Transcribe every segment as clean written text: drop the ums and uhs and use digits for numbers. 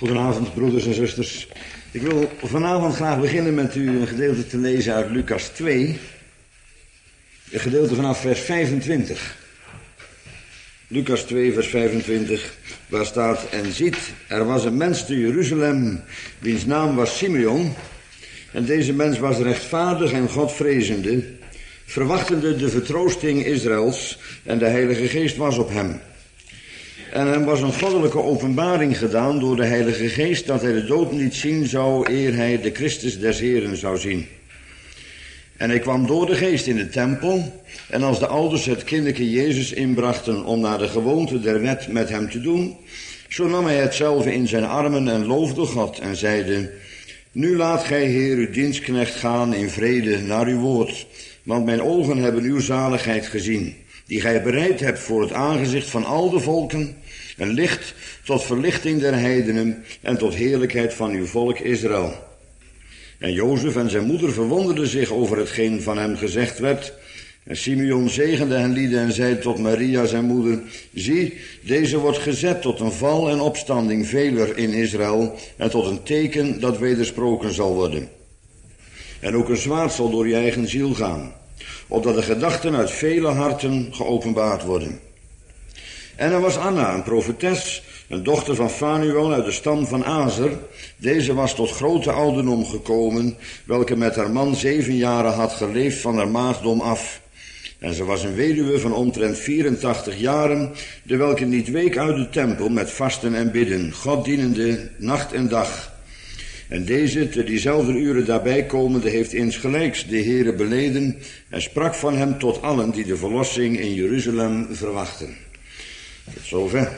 Goedenavond, broeders en zusters. Ik wil vanavond graag beginnen met u een gedeelte te lezen uit Lucas 2. Een gedeelte vanaf vers 25. Lucas 2, vers 25, waar staat: En ziet, er was een mens te Jeruzalem, wiens naam was Simeon. En deze mens was rechtvaardig en Godvrezende, verwachtende de vertroosting Israëls, en de Heilige Geest was op hem. En hem was een goddelijke openbaring gedaan door de Heilige Geest, dat hij de dood niet zien zou, eer hij de Christus des Heren zou zien. En hij kwam door de Geest in de tempel, en als de ouders het kinderke Jezus inbrachten om naar de gewoonte der wet met hem te doen, zo nam hij hetzelfde in zijn armen en loofde God en zeide: Nu laat gij, Heer, uw dienstknecht gaan in vrede naar uw woord, want mijn ogen hebben uw zaligheid gezien, die gij bereid hebt voor het aangezicht van al de volken, een licht tot verlichting der heidenen en tot heerlijkheid van uw volk Israël. En Jozef en zijn moeder verwonderden zich over hetgeen van hem gezegd werd. En Simeon zegende hen lieden en zei tot Maria zijn moeder: Zie, deze wordt gezet tot een val en opstanding veler in Israël en tot een teken dat wedersproken zal worden. En ook een zwaard zal door je eigen ziel gaan, opdat de gedachten uit vele harten geopenbaard worden. En er was Anna, een profetes, een dochter van Fanuel uit de stam van Azer. Deze was tot grote ouderdom gekomen, welke met haar man 7 jaren had geleefd van haar maagdom af. En ze was een weduwe van omtrent 84 jaren, de welke niet week uit de tempel met vasten en bidden, God dienende nacht en dag. En deze, te diezelfde uren daarbij komende, heeft insgelijks de Heere beleden en sprak van hem tot allen die de verlossing in Jeruzalem verwachten. Tot zover.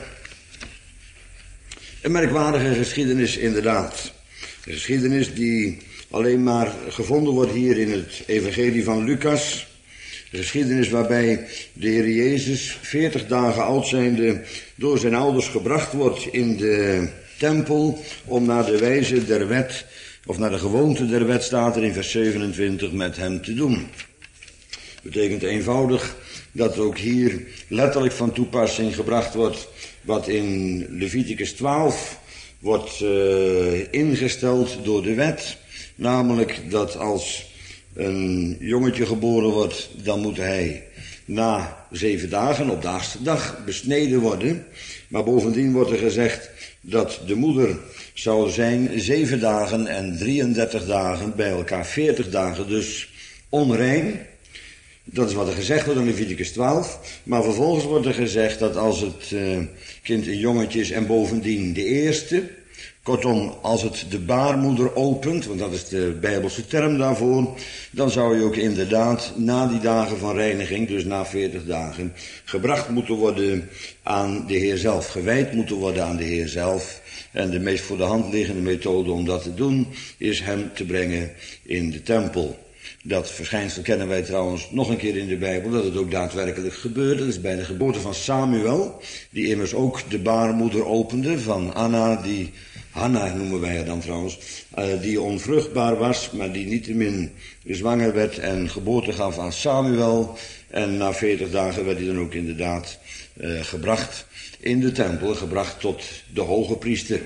Een merkwaardige geschiedenis inderdaad. Een geschiedenis die alleen maar gevonden wordt hier in het evangelie van Lucas. Een geschiedenis waarbij de Heer Jezus 40 dagen oud zijnde door zijn ouders gebracht wordt in de tempel om naar de wijze der wet, of naar de gewoonte der wet, staat er in vers 27, met hem te doen. Betekent eenvoudig dat ook hier letterlijk van toepassing gebracht wordt wat in Leviticus 12 wordt ingesteld door de wet. Namelijk dat als een jongetje geboren wordt, dan moet hij na 7 dagen op de 8e dag besneden worden. Maar bovendien wordt er gezegd dat de moeder zou zijn 7 dagen en 33 dagen, bij elkaar 40 dagen, dus onrein. Dat is wat er gezegd wordt in Leviticus 12. Maar vervolgens wordt er gezegd dat als het kind een jongetje is en bovendien de eerste, kortom, als het de baarmoeder opent, want dat is de Bijbelse term daarvoor, dan zou je ook inderdaad na die dagen van reiniging, dus na 40 dagen, gebracht moeten worden aan de Heer zelf, gewijd moeten worden aan de Heer zelf. En de meest voor de hand liggende methode om dat te doen is hem te brengen in de tempel. Dat verschijnsel kennen wij trouwens nog een keer in de Bijbel, dat het ook daadwerkelijk gebeurde. Dat is bij de geboorte van Samuel, die immers ook de baarmoeder opende van Anna, die Hanna noemen wij haar dan trouwens, die onvruchtbaar was, maar die niettemin zwanger werd en geboorte gaf aan Samuel. En na 40 dagen werd hij dan ook inderdaad gebracht in de tempel, gebracht tot de hoge priester.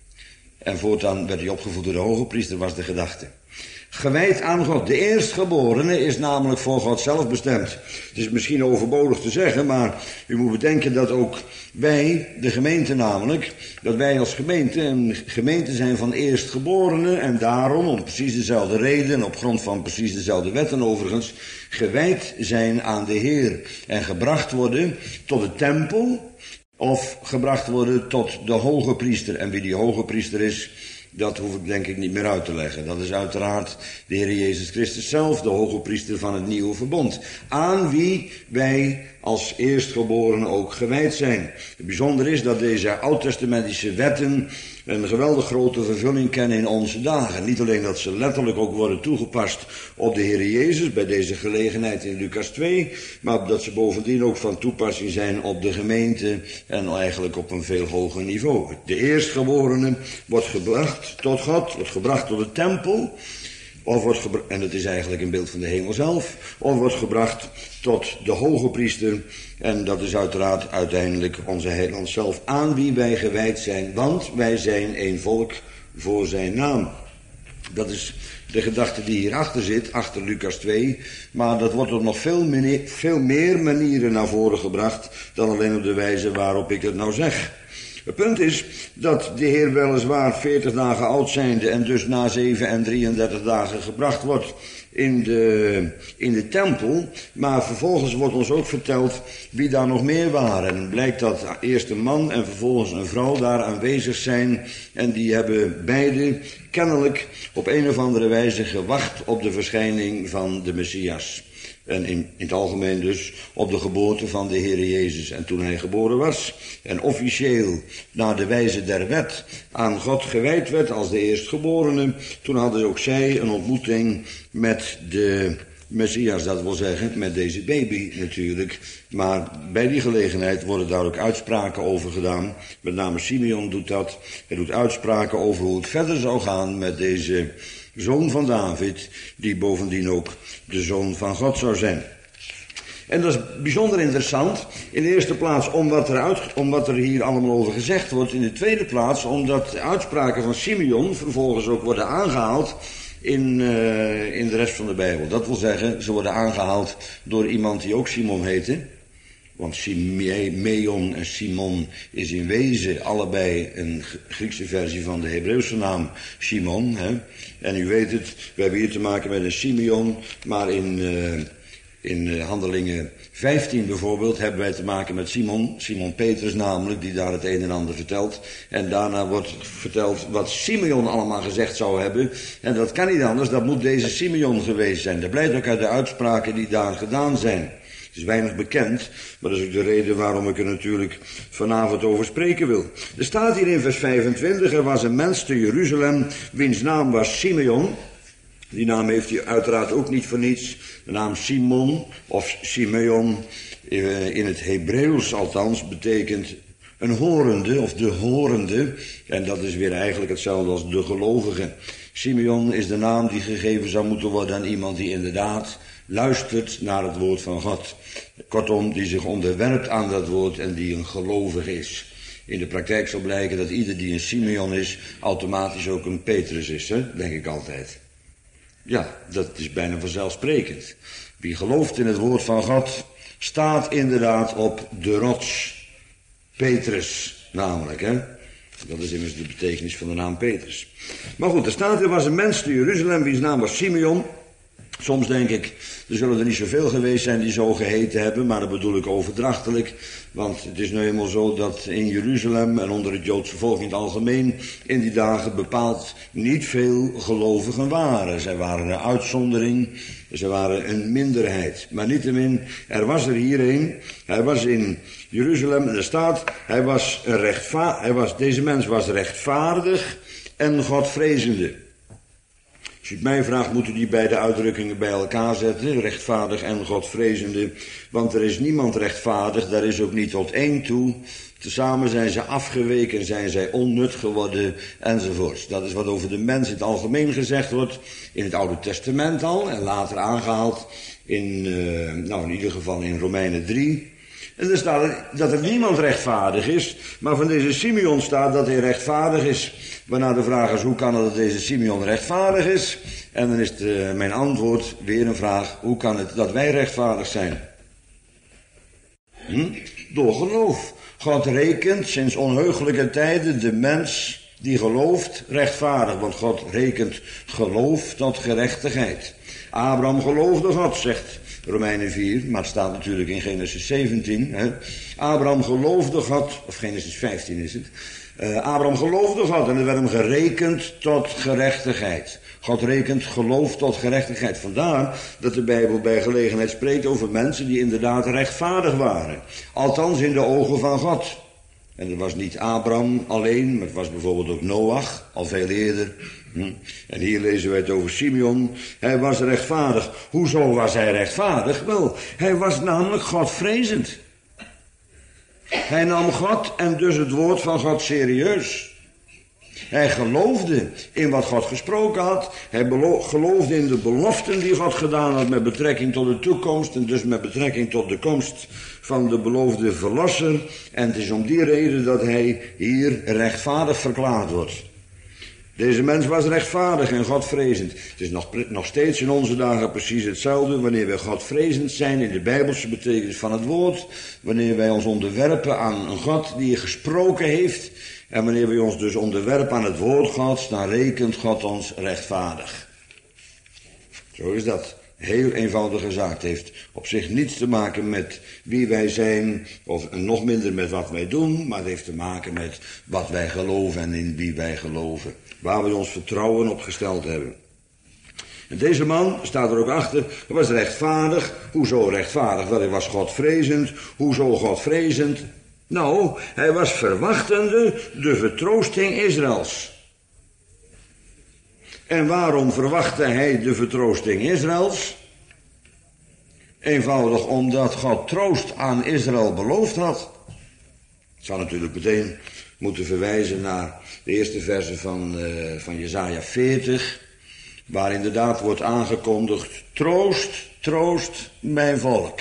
En voortaan werd hij opgevoed door de hoge priester, was de gedachte. Gewijd aan God. De eerstgeborene is namelijk voor God zelf bestemd. Het is misschien overbodig te zeggen, maar u moet bedenken dat ook wij, de gemeente namelijk, dat wij als gemeente een gemeente zijn van eerstgeborenen en daarom, om precies dezelfde reden en op grond van precies dezelfde wetten overigens, gewijd zijn aan de Heer en gebracht worden tot de tempel of gebracht worden tot de hoge priester. En wie die hoge priester is, dat hoef ik denk ik niet meer uit te leggen. Dat is uiteraard de Heer Jezus Christus zelf, de hoge priester van het nieuwe verbond. Aan wie wij als eerstgeborenen ook gewijd zijn. Het bijzondere is dat deze oud-testamentische wetten een geweldig grote vervulling kennen in onze dagen. Niet alleen dat ze letterlijk ook worden toegepast op de Heer Jezus, bij deze gelegenheid in Lucas 2, maar dat ze bovendien ook van toepassing zijn op de gemeente en eigenlijk op een veel hoger niveau. De eerstgeborene wordt gebracht tot God, wordt gebracht tot de tempel, en het is eigenlijk een beeld van de hemel zelf, of wordt gebracht tot de hoge priester. En dat is uiteraard uiteindelijk onze heiland zelf, aan wie wij gewijd zijn, want wij zijn een volk voor zijn naam. Dat is de gedachte die hierachter zit, achter Lucas 2, maar dat wordt op nog veel meer manieren naar voren gebracht dan alleen op de wijze waarop ik het nou zeg. Het punt is dat de Heer weliswaar 40 dagen oud zijnde en dus na 7 en 33 dagen gebracht wordt in de tempel, maar vervolgens wordt ons ook verteld wie daar nog meer waren. En het blijkt dat eerst een man en vervolgens een vrouw daar aanwezig zijn en die hebben beide kennelijk op een of andere wijze gewacht op de verschijning van de Messias. En in het algemeen dus op de geboorte van de Heere Jezus. En toen hij geboren was en officieel naar de wijze der wet aan God gewijd werd als de eerstgeborene, toen hadden ook zij een ontmoeting met de Messias, dat wil zeggen met deze baby natuurlijk. Maar bij die gelegenheid worden daar ook uitspraken over gedaan. Met name Simeon doet dat. Hij doet uitspraken over hoe het verder zou gaan met deze zoon van David, die bovendien ook de zoon van God zou zijn. En dat is bijzonder interessant. In de eerste plaats om wat er hier allemaal over gezegd wordt. In de tweede plaats omdat de uitspraken van Simeon vervolgens ook worden aangehaald in de rest van de Bijbel. Dat wil zeggen, ze worden aangehaald door iemand die ook Simon heette. Want Simeon en Simon is in wezen allebei een Griekse versie van de Hebreeuwse naam Simon. Hè? En u weet het, we hebben hier te maken met een Simeon, maar in Handelingen 15 bijvoorbeeld hebben wij te maken met Simon Petrus namelijk, die daar het een en ander vertelt. En daarna wordt verteld wat Simeon allemaal gezegd zou hebben. En dat kan niet anders, dat moet deze Simeon geweest zijn. Dat blijkt ook uit de uitspraken die daar gedaan zijn. Het is weinig bekend, maar dat is ook de reden waarom ik er natuurlijk vanavond over spreken wil. Er staat hier in vers 25, er was een mens te Jeruzalem, wiens naam was Simeon. Die naam heeft hij uiteraard ook niet voor niets. De naam Simon of Simeon, in het Hebreeuws althans, betekent een horende of de horende. En dat is weer eigenlijk hetzelfde als de gelovige. Simeon is de naam die gegeven zou moeten worden aan iemand die inderdaad luistert naar het woord van God. Kortom, die zich onderwerpt aan dat woord en die een gelovige is. In de praktijk zal blijken dat ieder die een Simeon is, automatisch ook een Petrus is, hè? Denk ik altijd. Ja, dat is bijna vanzelfsprekend. Wie gelooft in het woord van God, staat inderdaad op de rots. Petrus, namelijk, hè. Dat is immers de betekenis van de naam Petrus. Maar goed, er was een mens te Jeruzalem, wiens naam was Simeon. Soms denk ik, er zullen er niet zoveel geweest zijn die zo geheten hebben, maar dat bedoel ik overdrachtelijk. Want het is nu eenmaal zo dat in Jeruzalem en onder het Joodse volk in het algemeen in die dagen bepaald niet veel gelovigen waren. Zij waren een uitzondering, zij waren een minderheid. Maar niettemin, er was er hier een, hij was in Jeruzalem en er staat, deze mens was rechtvaardig en Godvrezende. Als u het mij vraagt, moeten die beide uitdrukkingen bij elkaar zetten, rechtvaardig en Godvrezende. Want er is niemand rechtvaardig, daar is ook niet tot één toe. Tezamen zijn ze afgeweken, zijn zij onnut geworden, enzovoorts. Dat is wat over de mens in het algemeen gezegd wordt, in het Oude Testament al, en later aangehaald in ieder geval in Romeinen 3. En er staat dat er niemand rechtvaardig is, maar van deze Simeon staat dat hij rechtvaardig is. Waarna de vraag is, hoe kan het dat deze Simeon rechtvaardig is? En dan is mijn antwoord weer een vraag, hoe kan het dat wij rechtvaardig zijn? Door geloof. God rekent sinds onheugelijke tijden de mens die gelooft rechtvaardig, want God rekent geloof tot gerechtigheid. Abraham geloofde God, zegt Romeinen 4, maar het staat natuurlijk in Genesis 17. Hè. Abraham geloofde God, of Genesis 15 is het. Abraham geloofde God en er werd hem gerekend tot gerechtigheid. God rekent geloof tot gerechtigheid. Vandaar dat de Bijbel bij gelegenheid spreekt over mensen die inderdaad rechtvaardig waren. Althans in de ogen van God. En het was niet Abraham alleen, maar het was bijvoorbeeld ook Noach, al veel eerder. En hier lezen wij het over Simeon. Hij was rechtvaardig. Hoezo was hij rechtvaardig? Wel, hij was namelijk Godvrezend. Hij nam God en dus het woord van God serieus. Hij geloofde in wat God gesproken had. Hij geloofde in de beloften die God gedaan had met betrekking tot de toekomst en dus met betrekking tot de komst van de beloofde verlosser. En het is om die reden dat hij hier rechtvaardig verklaard wordt. Deze mens was rechtvaardig en godvrezend. Het is nog steeds in onze dagen precies hetzelfde wanneer wij godvrezend zijn in de bijbelse betekenis van het woord. Wanneer wij ons onderwerpen aan een God die gesproken heeft. En wanneer wij ons dus onderwerpen aan het woord Gods, dan rekent God ons rechtvaardig. Zo is dat. Heel eenvoudige zaak. Het heeft op zich niets te maken met wie wij zijn, of nog minder met wat wij doen, maar het heeft te maken met wat wij geloven en in wie wij geloven. Waar we ons vertrouwen op gesteld hebben. En deze man, staat er ook achter, was rechtvaardig. Hoezo rechtvaardig? Wel, hij was godvrezend. Hoezo godvrezend? Nou, hij was verwachtende de vertroosting Israëls. En waarom verwachtte hij de vertroosting Israëls? Eenvoudig omdat God troost aan Israël beloofd had. Ik zou natuurlijk meteen moeten verwijzen naar de eerste verse van Jesaja 40, waar inderdaad wordt aangekondigd: troost, troost mijn volk.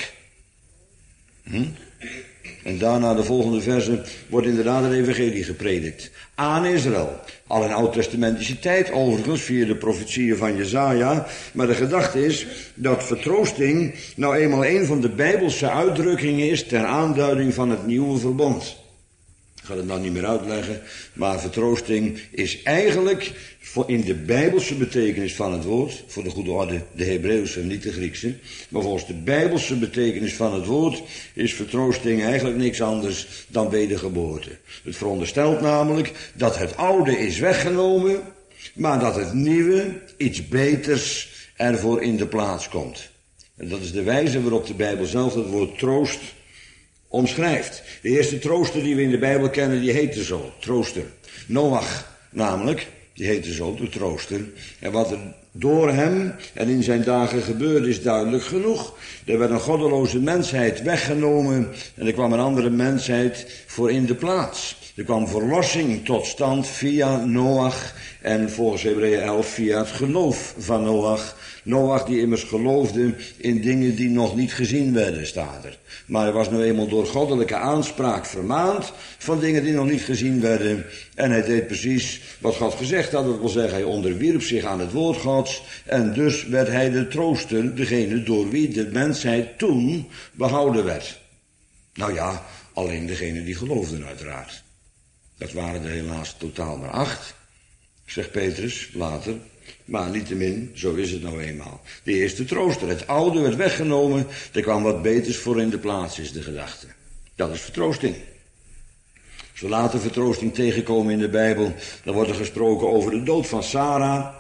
En daarna de volgende verse wordt inderdaad het evangelie gepredikt. Aan Israël. Al in oud-testamentische tijd overigens, via de profetieën van Jesaja. Maar de gedachte is dat vertroosting nou eenmaal een van de bijbelse uitdrukkingen is ter aanduiding van het nieuwe verbond. Ik ga het nou niet meer uitleggen, maar vertroosting is eigenlijk in de bijbelse betekenis van het woord, voor de goede orde de Hebreeuwse en niet de Griekse, maar volgens de bijbelse betekenis van het woord is vertroosting eigenlijk niks anders dan wedergeboorte. Het veronderstelt namelijk dat het oude is weggenomen, maar dat het nieuwe, iets beters, ervoor in de plaats komt. En dat is de wijze waarop de Bijbel zelf het woord troost omschrijft. De eerste trooster die we in de Bijbel kennen, die heette zo, trooster. Noach namelijk, die heette zo, de trooster. En wat er door hem en in zijn dagen gebeurde is duidelijk genoeg. Er werd een goddeloze mensheid weggenomen en er kwam een andere mensheid voor in de plaats. Er kwam verlossing tot stand via Noach en volgens Hebreeën 11 via het geloof van Noach. Noach die immers geloofde in dingen die nog niet gezien werden, staat er. Maar hij was nu eenmaal door goddelijke aanspraak vermaand van dingen die nog niet gezien werden. En hij deed precies wat God gezegd had. Dat wil zeggen, hij onderwierp zich aan het woord Gods. En dus werd hij de trooster, degene door wie de mensheid toen behouden werd. Nou ja, alleen degene die geloofden uiteraard. Dat waren er helaas totaal maar 8, zegt Petrus later. Maar niettemin, zo is het nou eenmaal. De eerste trooster, het oude werd weggenomen, er kwam wat beters voor in de plaats, is de gedachte. Dat is vertroosting. Als we later vertroosting tegenkomen in de Bijbel, dan wordt er gesproken over de dood van Sarah.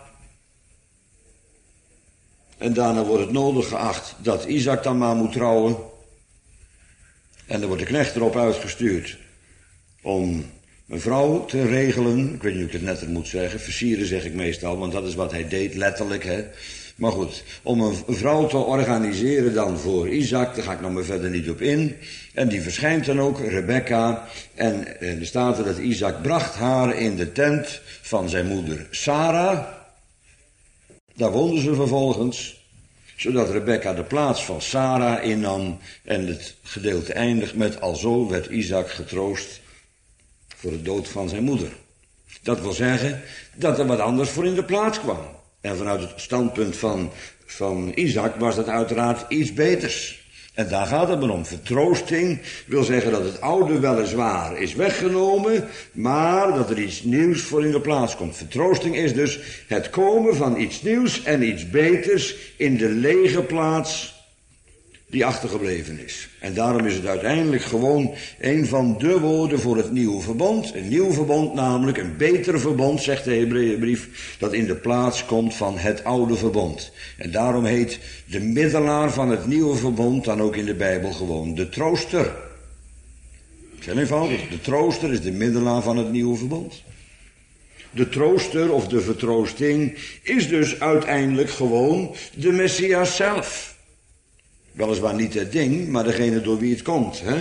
En daarna wordt het nodig geacht dat Isaac dan maar moet trouwen. En dan wordt de knecht erop uitgestuurd om een vrouw te regelen. Ik weet niet hoe ik het netter moet zeggen. Versieren zeg ik meestal, want dat is wat hij deed, letterlijk. Hè. Maar goed, om een vrouw te organiseren dan voor Isaac, daar ga ik nog maar verder niet op in. En die verschijnt dan ook, Rebecca. En er staat er dat Isaac bracht haar in de tent van zijn moeder Sarah. Daar woonden ze vervolgens, zodat Rebecca de plaats van Sarah innam. En het gedeelte eindigt met: alzo werd Isaac getroost voor de dood van zijn moeder. Dat wil zeggen dat er wat anders voor in de plaats kwam. En vanuit het standpunt van Isaac was dat uiteraard iets beters. En daar gaat het maar om. Vertroosting wil zeggen dat het oude weliswaar is weggenomen, maar dat er iets nieuws voor in de plaats komt. Vertroosting is dus het komen van iets nieuws en iets beters in de lege plaats die achtergebleven is. En daarom is het uiteindelijk gewoon een van de woorden voor het nieuwe verbond. Een nieuw verbond namelijk, een beter verbond, zegt de Hebreeënbrief, dat in de plaats komt van het oude verbond. En daarom heet de middelaar van het nieuwe verbond dan ook in de Bijbel gewoon de trooster. Heel eenvoudig, de trooster is de middelaar van het nieuwe verbond. De trooster of de vertroosting is dus uiteindelijk gewoon de Messias zelf. Weliswaar niet het ding, maar degene door wie het komt. Hè?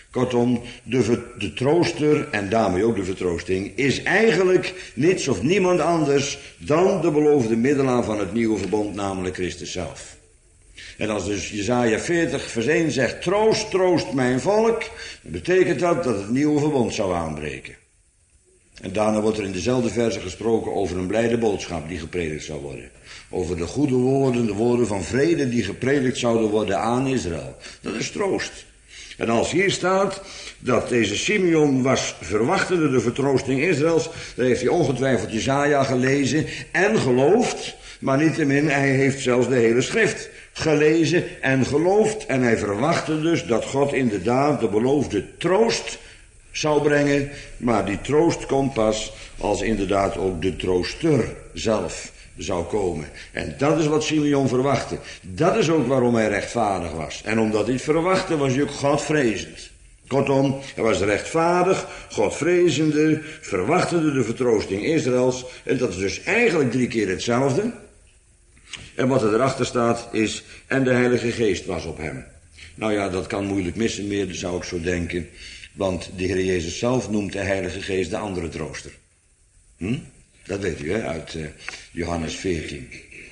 Kortom, de trooster, en daarmee ook de vertroosting, is eigenlijk niets of niemand anders dan de beloofde middelaar van het nieuwe verbond, namelijk Christus zelf. En als dus Jesaja 40 vers 1 zegt, troost, troost mijn volk, dan betekent dat het nieuwe verbond zou aanbreken. En daarna wordt er in dezelfde verse gesproken over een blijde boodschap die gepredikt zou worden. Over de goede woorden, de woorden van vrede die gepredikt zouden worden aan Israël. Dat is troost. En als hier staat dat deze Simeon was verwachtende de vertroosting Israëls, dan heeft hij ongetwijfeld Jesaja gelezen en geloofd, maar niettemin, hij heeft zelfs de hele schrift gelezen en geloofd. En hij verwachtte dus dat God inderdaad de beloofde troost zou brengen, maar die troost komt pas als inderdaad ook de trooster zelf zou komen. En dat is wat Simeon verwachtte. Dat is ook waarom hij rechtvaardig was. En omdat hij het verwachtte, was hij ook Godvrezend. Kortom, hij was rechtvaardig, Godvrezende, verwachtende de vertroosting Israëls. En dat is dus eigenlijk 3 keer hetzelfde. En wat er erachter staat is, en de Heilige Geest was op hem. Nou ja, dat kan moeilijk missen meer, dat zou ik zo denken. Want de Heer Jezus zelf noemt de Heilige Geest de andere trooster. Dat weet u, hè, uit Johannes 14.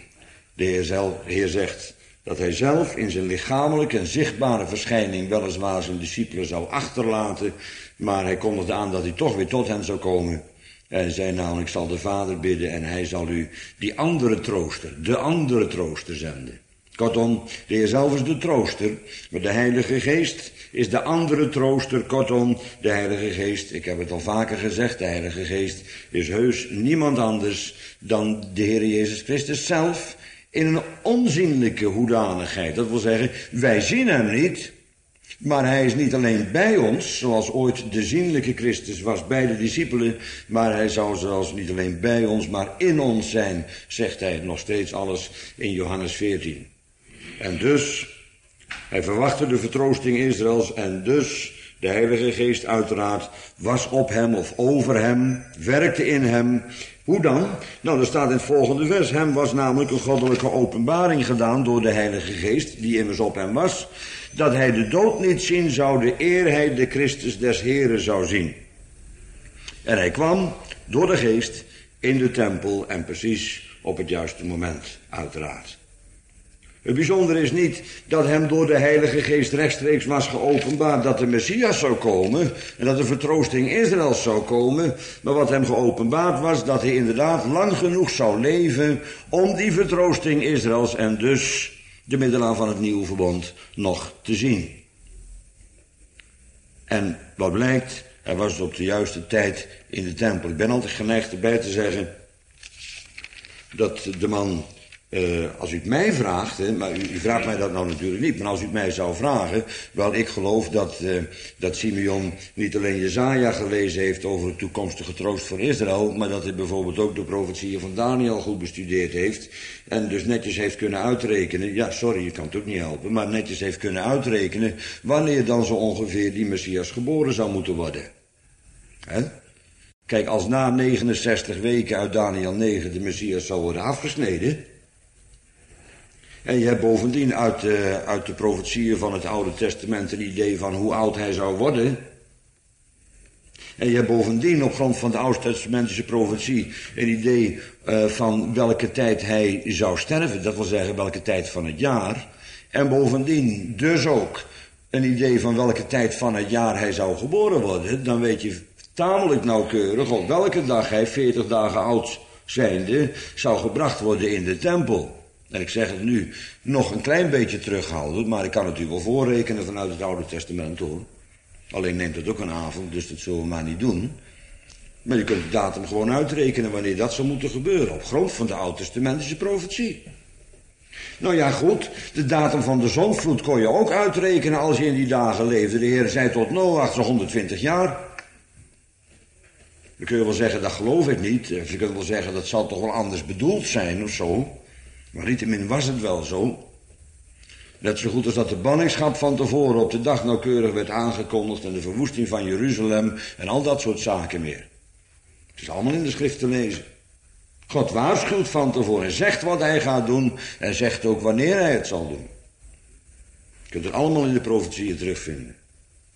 De Heer zegt dat hij zelf in zijn lichamelijke en zichtbare verschijning weliswaar zijn discipelen zou achterlaten, maar hij kondigde aan dat hij toch weer tot hen zou komen. Hij zei namelijk, ik zal de Vader bidden en hij zal u die andere trooster, de andere trooster zenden. Kortom, de Heer zelf is de trooster, maar de Heilige Geest is de andere trooster. Kortom, de Heilige Geest, ik heb het al vaker gezegd, de Heilige Geest is heus niemand anders dan de Heer Jezus Christus zelf in een onzienlijke hoedanigheid. Dat wil zeggen, wij zien hem niet, maar hij is niet alleen bij ons, zoals ooit de zienlijke Christus was bij de discipelen, maar hij zou zelfs niet alleen bij ons, maar in ons zijn, zegt hij nog steeds alles in Johannes 14. En dus, hij verwachtte de vertroosting Israëls en dus de Heilige Geest uiteraard was op hem of over hem, werkte in hem. Hoe dan? Nou, er staat in het volgende vers, hem was namelijk een goddelijke openbaring gedaan door de Heilige Geest, die immers op hem was, dat hij de dood niet zien zou, eer hij de Christus des Heren zou zien. En hij kwam door de Geest in de tempel en precies op het juiste moment, uiteraard. Het bijzondere is niet dat hem door de Heilige Geest rechtstreeks was geopenbaard dat de Messias zou komen en dat de vertroosting Israëls zou komen, maar wat hem geopenbaard was dat hij inderdaad lang genoeg zou leven om die vertroosting Israëls en dus de middelaar van het nieuwe verbond nog te zien. En wat blijkt, hij was op de juiste tijd in de tempel. Ik ben altijd geneigd erbij te zeggen dat de man, als u het mij vraagt, maar u vraagt mij dat nou natuurlijk niet, maar als u het mij zou vragen, wel, ik geloof dat Simeon niet alleen Jesaja gelezen heeft over de toekomstige troost voor Israël, maar dat hij bijvoorbeeld ook de profetieën van Daniel goed bestudeerd heeft en dus netjes heeft kunnen uitrekenen, ja sorry, je kan het ook niet helpen, maar netjes heeft kunnen uitrekenen wanneer dan zo ongeveer die Messias geboren zou moeten worden. Kijk, als na 69 weken uit Daniel 9 de Messias zou worden afgesneden, en je hebt bovendien uit de profetieën van het Oude Testament een idee van hoe oud hij zou worden. En je hebt bovendien op grond van de Oud-testamentische profetie een idee van welke tijd hij zou sterven. Dat wil zeggen welke tijd van het jaar. En bovendien dus ook een idee van welke tijd van het jaar hij zou geboren worden. Dan weet je tamelijk nauwkeurig op welke dag hij 40 dagen oud zijnde zou gebracht worden in de tempel. En ik zeg het nu nog een klein beetje terughoudend, maar ik kan het u wel voorrekenen vanuit het Oude Testament hoor. Alleen neemt het ook een avond, dus dat zullen we maar niet doen. Maar je kunt de datum gewoon uitrekenen wanneer dat zou moeten gebeuren, op grond van de Oud-testamentische profetie. Nou ja goed, de datum van de zondvloed kon je ook uitrekenen als je in die dagen leefde. De Heer zei tot Noach zo 120 jaar. Dan kun je wel zeggen, dat geloof ik niet. Of je kunt wel zeggen, dat zal toch wel anders bedoeld zijn of zo. Maar niettemin was het wel zo. Net zo goed als dat de banningschap van tevoren op de dag nauwkeurig werd aangekondigd en de verwoesting van Jeruzalem en al dat soort zaken meer. Het is allemaal in de schrift te lezen. God waarschuwt van tevoren en zegt wat hij gaat doen en zegt ook wanneer hij het zal doen. Je kunt het allemaal in de profetieën terugvinden.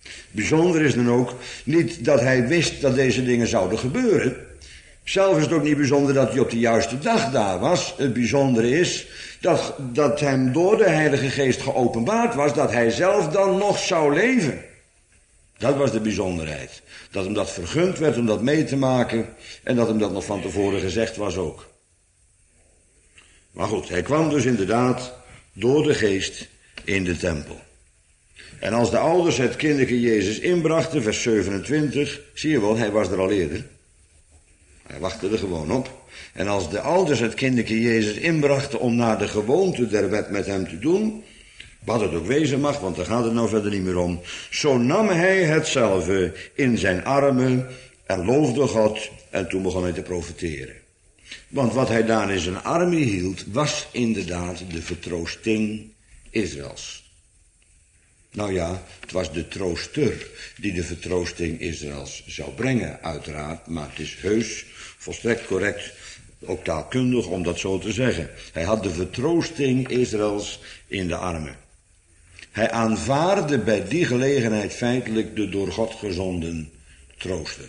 Bijzonder is dan ook niet dat hij wist dat deze dingen zouden gebeuren. Zelf is het ook niet bijzonder dat hij op de juiste dag daar was. Het bijzondere is dat hem door de Heilige Geest geopenbaard was dat hij zelf dan nog zou leven. Dat was de bijzonderheid. Dat hem dat vergund werd om dat mee te maken en dat hem dat nog van tevoren gezegd was ook. Maar goed, hij kwam dus inderdaad door de Geest in de tempel. En als de ouders het kinderke Jezus inbrachten, vers 27, zie je wel, hij was er al eerder. Hij wachtte er gewoon op. En als de ouders het kinderke Jezus inbrachten om naar de gewoonte der wet met hem te doen, wat het ook wezen mag, want daar gaat het nou verder niet meer om, zo nam hij hetzelfde in zijn armen en loofde God en toen begon hij te profeteren. Want wat hij daar in zijn armen hield, was inderdaad de vertroosting Israëls. Nou ja, het was de trooster die de vertroosting Israëls zou brengen, uiteraard. Maar het is heus, volstrekt correct, ook taalkundig om dat zo te zeggen. Hij had de vertroosting Israëls in de armen. Hij aanvaarde bij die gelegenheid feitelijk de door God gezonden trooster.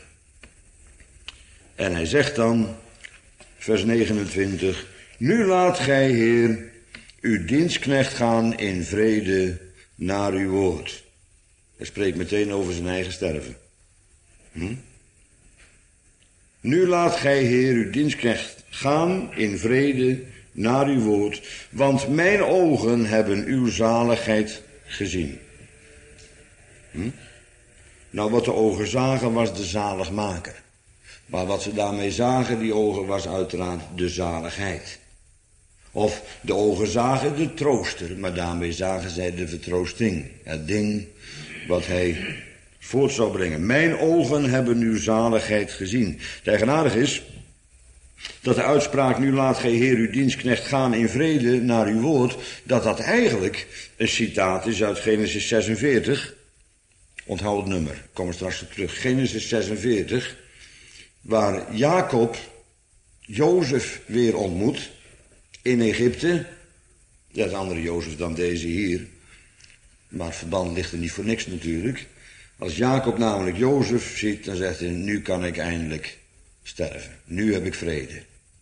En hij zegt dan, vers 29, nu laat gij, Heer, uw dienstknecht gaan in vrede naar uw woord. Hij spreekt meteen over zijn eigen sterven. Nu laat gij, Heer, uw dienstknecht gaan in vrede naar uw woord, want mijn ogen hebben uw zaligheid gezien. Nou, wat de ogen zagen was de zaligmaker. Maar wat ze daarmee zagen, die ogen, was uiteraard de zaligheid. Of de ogen zagen de trooster, maar daarmee zagen zij de vertroosting. Het ding wat hij voort zou brengen. Mijn ogen hebben uw zaligheid gezien. Het eigenaardig is dat de uitspraak, nu laat gij, Heer, uw dienstknecht gaan in vrede naar uw woord, dat eigenlijk een citaat is uit Genesis 46. Onthoud het nummer, ik kom er straks op terug. Genesis 46, waar Jacob Jozef weer ontmoet in Egypte. Dat is andere Jozef dan deze hier. Maar het verband ligt er niet voor niks natuurlijk. Als Jacob namelijk Jozef ziet, dan zegt hij, nu kan ik eindelijk sterven. Nu heb ik vrede.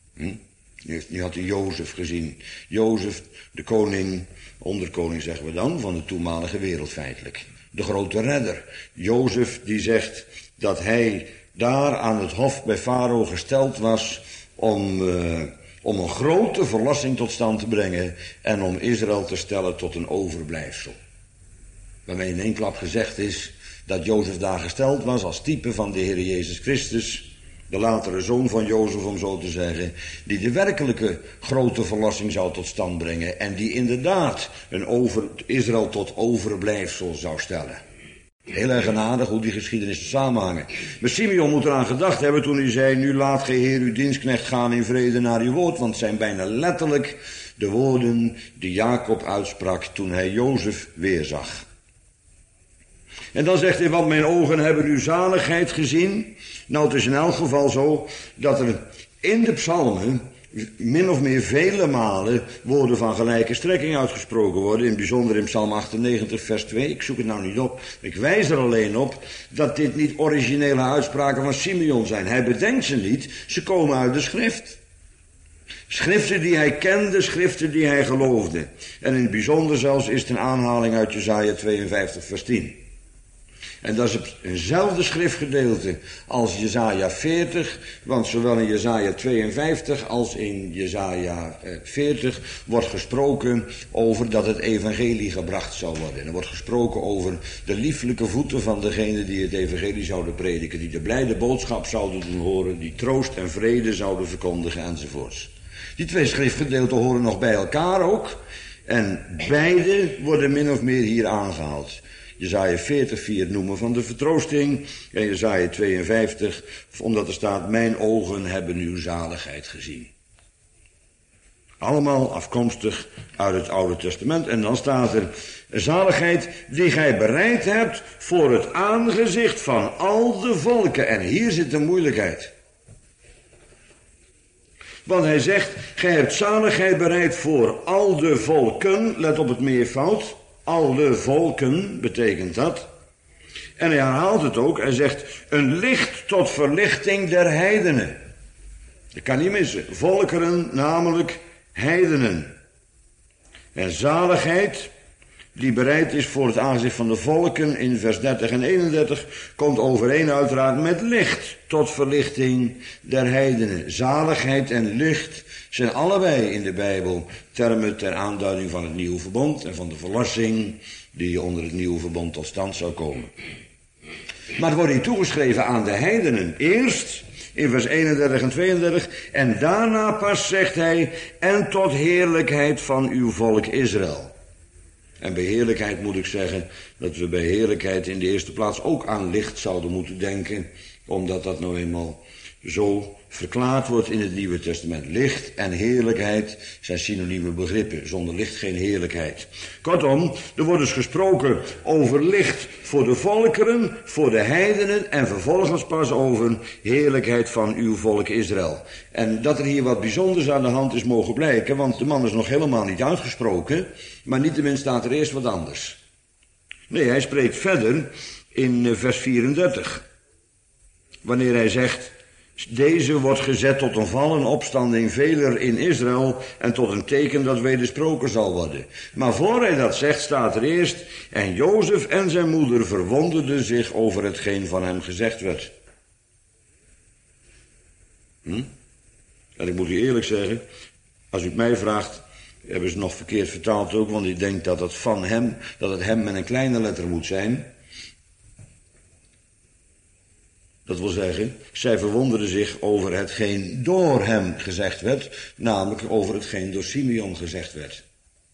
Nu had hij Jozef gezien. Jozef, de koning, onderkoning zeggen we dan, van de toenmalige wereld feitelijk. De grote redder. Jozef die zegt dat hij daar aan het hof bij Farao gesteld was om een grote verlossing tot stand te brengen en om Israël te stellen tot een overblijfsel. Waarmee in één klap gezegd is dat Jozef daar gesteld was als type van de Heer Jezus Christus, de latere zoon van Jozef om zo te zeggen, die de werkelijke grote verlossing zou tot stand brengen en die inderdaad Israël tot overblijfsel zou stellen. Heel erg genadig hoe die geschiedenissen samenhangen. Maar Simeon moet eraan gedacht hebben toen hij zei, nu laat gij, Heer, uw dienstknecht gaan in vrede naar uw woord, want het zijn bijna letterlijk de woorden die Jacob uitsprak toen hij Jozef weerzag. En dan zegt hij, want mijn ogen hebben uw zaligheid gezien. Nou, het is in elk geval zo dat er in de psalmen min of meer vele malen woorden van gelijke strekking uitgesproken worden. In het bijzonder in Psalm 98 vers 2. Ik zoek het nou niet op. Ik wijs er alleen op dat dit niet originele uitspraken van Simeon zijn. Hij bedenkt ze niet. Ze komen uit de schrift. Schriften die hij kende, schriften die hij geloofde. En in het bijzonder zelfs is het een aanhaling uit Jesaja 52 vers 10. En dat is eenzelfde schriftgedeelte als Jesaja 40, want zowel in Jesaja 52 als in Jesaja 40 wordt gesproken over dat het evangelie gebracht zou worden. En er wordt gesproken over de lieflijke voeten van degenen die het evangelie zouden prediken, die de blijde boodschap zouden doen horen, die troost en vrede zouden verkondigen enzovoorts. Die twee schriftgedeelten horen nog bij elkaar ook en beide worden min of meer hier aangehaald. Jesaja 40, 4 noemen van de vertroosting. En Jesaja 52, omdat er staat, mijn ogen hebben uw zaligheid gezien. Allemaal afkomstig uit het Oude Testament. En dan staat er, zaligheid die gij bereid hebt voor het aangezicht van al de volken. En hier zit de moeilijkheid. Want hij zegt, gij hebt zaligheid bereid voor al de volken. Let op het meervoud. Alle volken betekent dat. En hij herhaalt het ook. Hij zegt, een licht tot verlichting der heidenen. Dat kan niet missen. Volkeren, namelijk heidenen. En zaligheid, die bereid is voor het aangezicht van de volken, in vers 30 en 31, komt overeen uiteraard met licht tot verlichting der heidenen. Zaligheid en licht zijn allebei in de Bijbel termen ter aanduiding van het nieuwe verbond en van de verlossing die onder het nieuwe verbond tot stand zou komen. Maar het wordt hier toegeschreven aan de heidenen. Eerst in vers 31 en 32 en daarna pas zegt hij, en tot heerlijkheid van uw volk Israël. En bij heerlijkheid moet ik zeggen dat we bij heerlijkheid in de eerste plaats ook aan licht zouden moeten denken, omdat dat nou eenmaal zo verklaard wordt in het Nieuwe Testament. Licht en heerlijkheid zijn synonieme begrippen. Zonder licht geen heerlijkheid. Kortom, er wordt dus gesproken over licht voor de volkeren, voor de heidenen en vervolgens pas over heerlijkheid van uw volk Israël. En dat er hier wat bijzonders aan de hand is mogen blijken, want de man is nog helemaal niet uitgesproken, maar niettemin staat er eerst wat anders. Nee, hij spreekt verder in vers 34. Wanneer hij zegt, deze wordt gezet tot een vallen opstanding veler in Israël en tot een teken dat wedersproken zal worden. Maar voor hij dat zegt, staat er eerst, en Jozef en zijn moeder verwonderden zich over hetgeen van hem gezegd werd. En ik moet u eerlijk zeggen, als u het mij vraagt, hebben ze nog verkeerd vertaald ook, want ik denk dat het van hem, dat het hem met een kleine letter moet zijn. Dat wil zeggen, zij verwonderden zich over hetgeen door hem gezegd werd, namelijk over hetgeen door Simeon gezegd werd.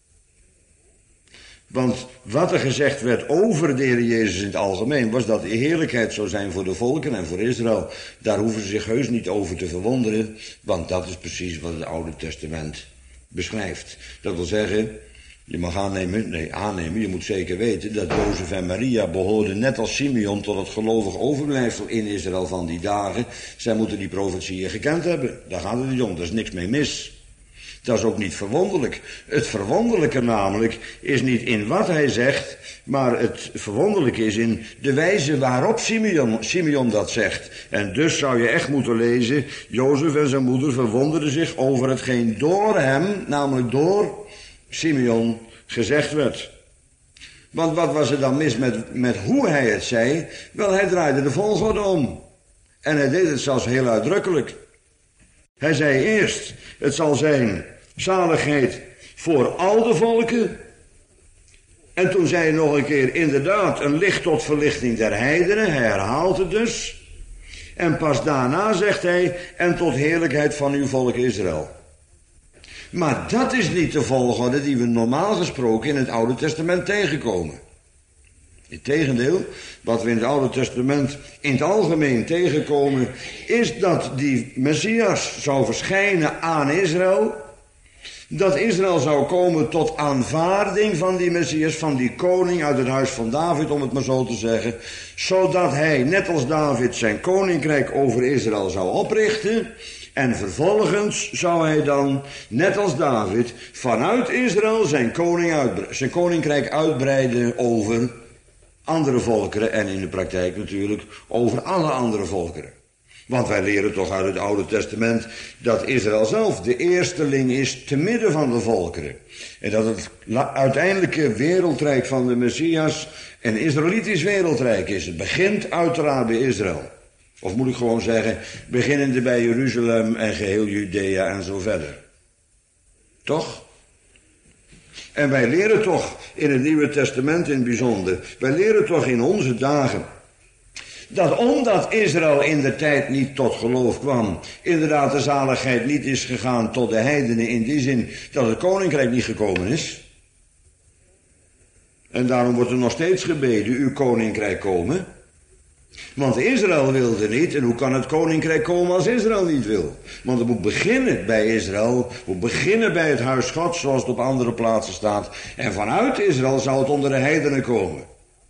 Want wat er gezegd werd over de Heer Jezus in het algemeen, was dat de heerlijkheid zou zijn voor de volken en voor Israël. Daar hoeven ze zich heus niet over te verwonderen, want dat is precies wat het Oude Testament beschrijft. Dat wil zeggen, je mag aannemen, je moet zeker weten dat Jozef en Maria behoorden net als Simeon tot het gelovig overblijfsel in Israël van die dagen. Zij moeten die profetieën gekend hebben. Daar gaat het niet om, daar is niks mee mis. Dat is ook niet verwonderlijk. Het verwonderlijke namelijk is niet in wat hij zegt, maar het verwonderlijke is in de wijze waarop Simeon dat zegt. En dus zou je echt moeten lezen, Jozef en zijn moeder verwonderden zich over hetgeen door hem, namelijk door Simeon, gezegd werd. Want wat was er dan mis met hoe hij het zei? Wel, hij draaide de volgorde om. En hij deed het zelfs heel uitdrukkelijk. Hij zei eerst, het zal zijn zaligheid voor al de volken. En toen zei hij nog een keer, inderdaad, een licht tot verlichting der heidenen. Hij herhaalt het dus. En pas daarna zegt hij, en tot heerlijkheid van uw volk Israël. Maar dat is niet de volgorde die we normaal gesproken in het Oude Testament tegenkomen. Integendeel, wat we in het Oude Testament in het algemeen tegenkomen, is dat die Messias zou verschijnen aan Israël. Dat Israël zou komen tot aanvaarding van die Messias, van die koning uit het huis van David, om het maar zo te zeggen. Zodat hij, net als David, zijn koninkrijk over Israël zou oprichten. En vervolgens zou hij dan, net als David, vanuit Israël zijn koninkrijk uitbreiden over andere volkeren en in de praktijk natuurlijk over alle andere volkeren. Want wij leren toch uit het Oude Testament dat Israël zelf de eersteling is te midden van de volkeren. En dat het uiteindelijke wereldrijk van de Messias een Israëlitisch wereldrijk is. Het begint uiteraard bij Israël. Of moet ik gewoon zeggen, beginnende bij Jeruzalem en geheel Judea en zo verder. Toch? En wij leren toch in het Nieuwe Testament in het bijzonder, wij leren toch in onze dagen, dat omdat Israël in de tijd niet tot geloof kwam, inderdaad de zaligheid niet is gegaan tot de heidenen in die zin dat het koninkrijk niet gekomen is. En daarom wordt er nog steeds gebeden, uw koninkrijk komen. Want Israël wilde niet, en hoe kan het koninkrijk komen als Israël niet wil? Want het moet beginnen bij Israël, het moet beginnen bij het huis Gods, zoals het op andere plaatsen staat. En vanuit Israël zou het onder de heidenen komen.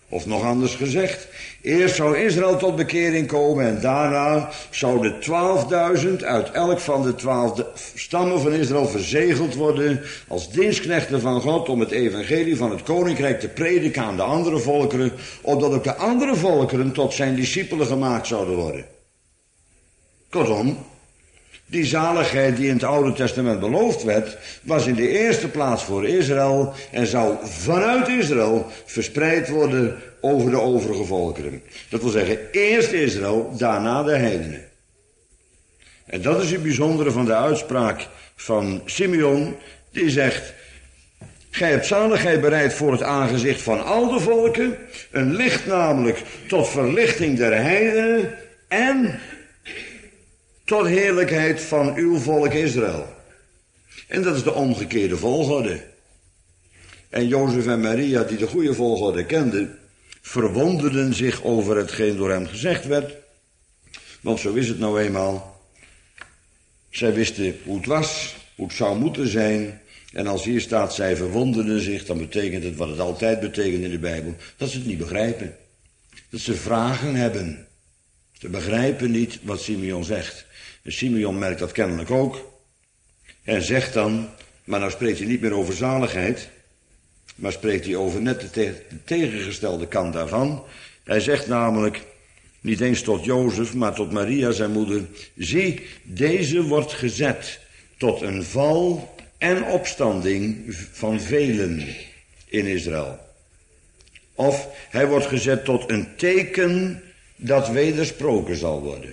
Of nog anders gezegd, eerst zou Israël tot bekering komen en daarna zouden 12.000 uit elk van de 12 stammen van Israël verzegeld worden als dienstknechten van God om het evangelie van het koninkrijk te prediken aan de andere volkeren, opdat ook de andere volkeren tot zijn discipelen gemaakt zouden worden. Kortom, die zaligheid die in het Oude Testament beloofd werd, was in de eerste plaats voor Israël en zou vanuit Israël verspreid worden over de overige volkeren. Dat wil zeggen, eerst Israël, daarna de heidenen. En dat is het bijzondere van de uitspraak van Simeon, die zegt: gij hebt zaligheid bereid voor het aangezicht van al de volken, een licht namelijk tot verlichting der heidenen en tot heerlijkheid van uw volk Israël. En dat is de omgekeerde volgorde. En Jozef en Maria, die de goede volgorde kenden, verwonderden zich over hetgeen door hem gezegd werd. Want zo is het nou eenmaal. Zij wisten hoe het was, hoe het zou moeten zijn. En als hier staat, zij verwonderden zich, dan betekent het wat het altijd betekent in de Bijbel, dat ze het niet begrijpen. Dat ze vragen hebben. Ze begrijpen niet wat Simeon zegt. En Simeon merkt dat kennelijk ook. En zegt dan, maar nou spreekt hij niet meer over zaligheid, maar spreekt hij over net de tegengestelde kant daarvan. Hij zegt namelijk, niet eens tot Jozef, maar tot Maria, zijn moeder: zie, deze wordt gezet tot een val en opstanding van velen in Israël. Of hij wordt gezet tot een teken dat wedersproken zal worden.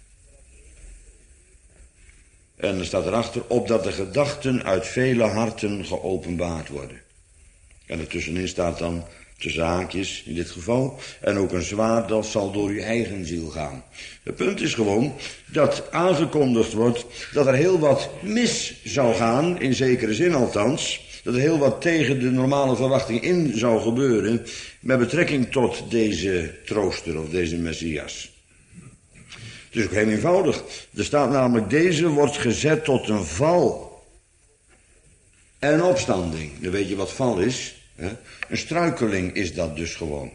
En er staat erachter, opdat de gedachten uit vele harten geopenbaard worden. En ertussenin staat dan, tussen haakjes in dit geval, en ook een zwaard dat zal door uw eigen ziel gaan. Het punt is gewoon dat aangekondigd wordt dat er heel wat mis zou gaan, in zekere zin althans, dat er heel wat tegen de normale verwachting in zou gebeuren met betrekking tot deze trooster of deze Messias. Het is ook heel eenvoudig. Er staat namelijk, deze wordt gezet tot een val en opstanding. Dan weet je wat val is. Hè? Een struikeling is dat dus gewoon.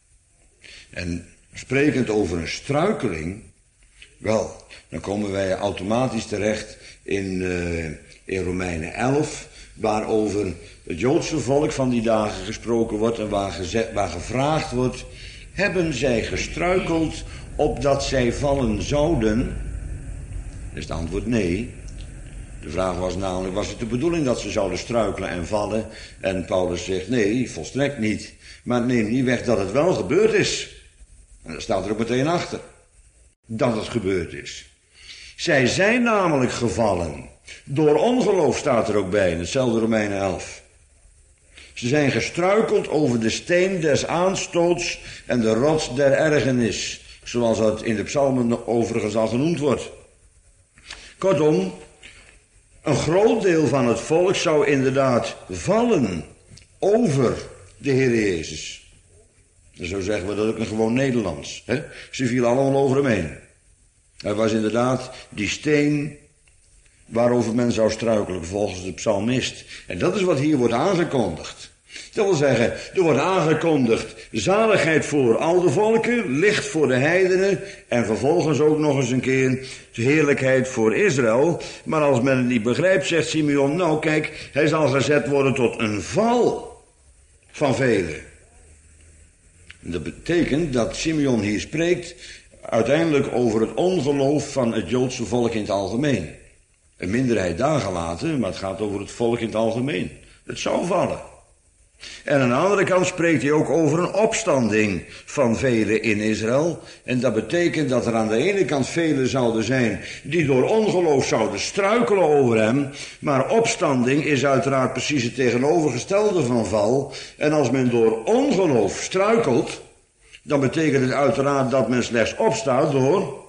En sprekend over een struikeling, wel, dan komen wij automatisch terecht in Romeinen 11, waarover het Joodse volk van die dagen gesproken wordt en waar gevraagd wordt: hebben zij gestruikeld opdat zij vallen zouden? Dan is het antwoord nee. De vraag was namelijk, was het de bedoeling dat ze zouden struikelen en vallen? En Paulus zegt, nee, volstrekt niet. Maar neem niet weg dat het wel gebeurd is. En dat staat er ook meteen achter. Dat het gebeurd is. Zij zijn namelijk gevallen. Door ongeloof staat er ook bij, in hetzelfde Romeinen 11. Ze zijn gestruikeld over de steen des aanstoots en de rots der ergernis, zoals dat in de psalmen overigens al genoemd wordt. Kortom, een groot deel van het volk zou inderdaad vallen over de Heer Jezus. En zo zeggen we dat ook in gewoon Nederlands. Hè? Ze vielen allemaal over hem heen. Er was inderdaad die steen waarover men zou struikelen volgens de psalmist. En dat is wat hier wordt aangekondigd. Dat wil zeggen, er wordt aangekondigd zaligheid voor al de volken, licht voor de heidenen en vervolgens ook nog eens een keer heerlijkheid voor Israël. Maar als men het niet begrijpt, zegt Simeon, nou kijk, hij zal gezet worden tot een val van velen. Dat betekent dat Simeon hier spreekt uiteindelijk over het ongeloof van het Joodse volk in het algemeen. Een minderheid daar gelaten, maar het gaat over het volk in het algemeen. Het zou vallen. En aan de andere kant spreekt hij ook over een opstanding van velen in Israël. En dat betekent dat er aan de ene kant velen zouden zijn die door ongeloof zouden struikelen over hem. Maar opstanding is uiteraard precies het tegenovergestelde van val. En als men door ongeloof struikelt, dan betekent het uiteraard dat men slechts opstaat door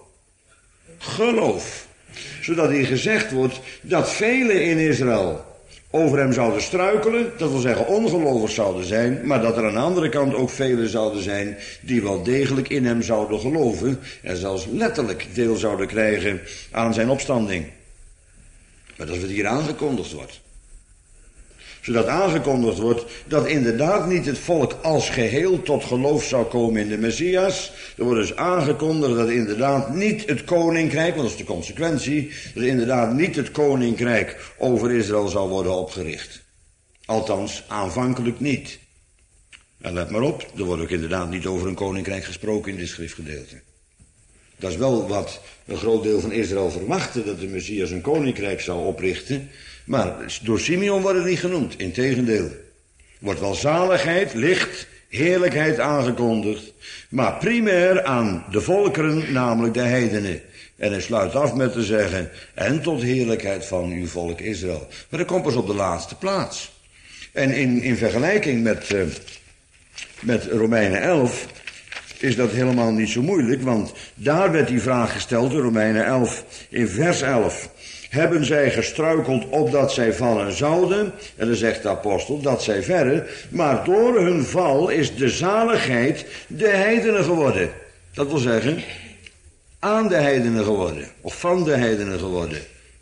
geloof. Zodat hier gezegd wordt dat velen in Israël over hem zouden struikelen, dat wil zeggen ongelovig zouden zijn, maar dat er aan de andere kant ook velen zouden zijn die wel degelijk in hem zouden geloven en zelfs letterlijk deel zouden krijgen aan zijn opstanding. Maar dat is wat hier aangekondigd wordt. Zodat aangekondigd wordt dat inderdaad niet het volk als geheel tot geloof zou komen in de Messias. Er wordt dus aangekondigd dat inderdaad niet het koninkrijk, want dat is de consequentie, dat inderdaad niet het koninkrijk over Israël zou worden opgericht. Althans, aanvankelijk niet. En let maar op, er wordt ook inderdaad niet over een koninkrijk gesproken in dit schriftgedeelte. Dat is wel wat een groot deel van Israël verwachtte, dat de Messias een koninkrijk zou oprichten. Maar door Simeon wordt het niet genoemd, integendeel. Wordt wel zaligheid, licht, heerlijkheid aangekondigd. Maar primair aan de volkeren, namelijk de heidenen. En hij sluit af met te zeggen, en tot heerlijkheid van uw volk Israël. Maar dat komt pas op de laatste plaats. En in vergelijking met Romeinen 11 is dat helemaal niet zo moeilijk, want daar werd die vraag gesteld in Romeinen 11, in vers 11. Hebben zij gestruikeld opdat zij vallen zouden? En dan zegt de apostel, dat zij verre, maar door hun val is de zaligheid de heidenen geworden. Dat wil zeggen, aan de heidenen geworden, of van de heidenen geworden.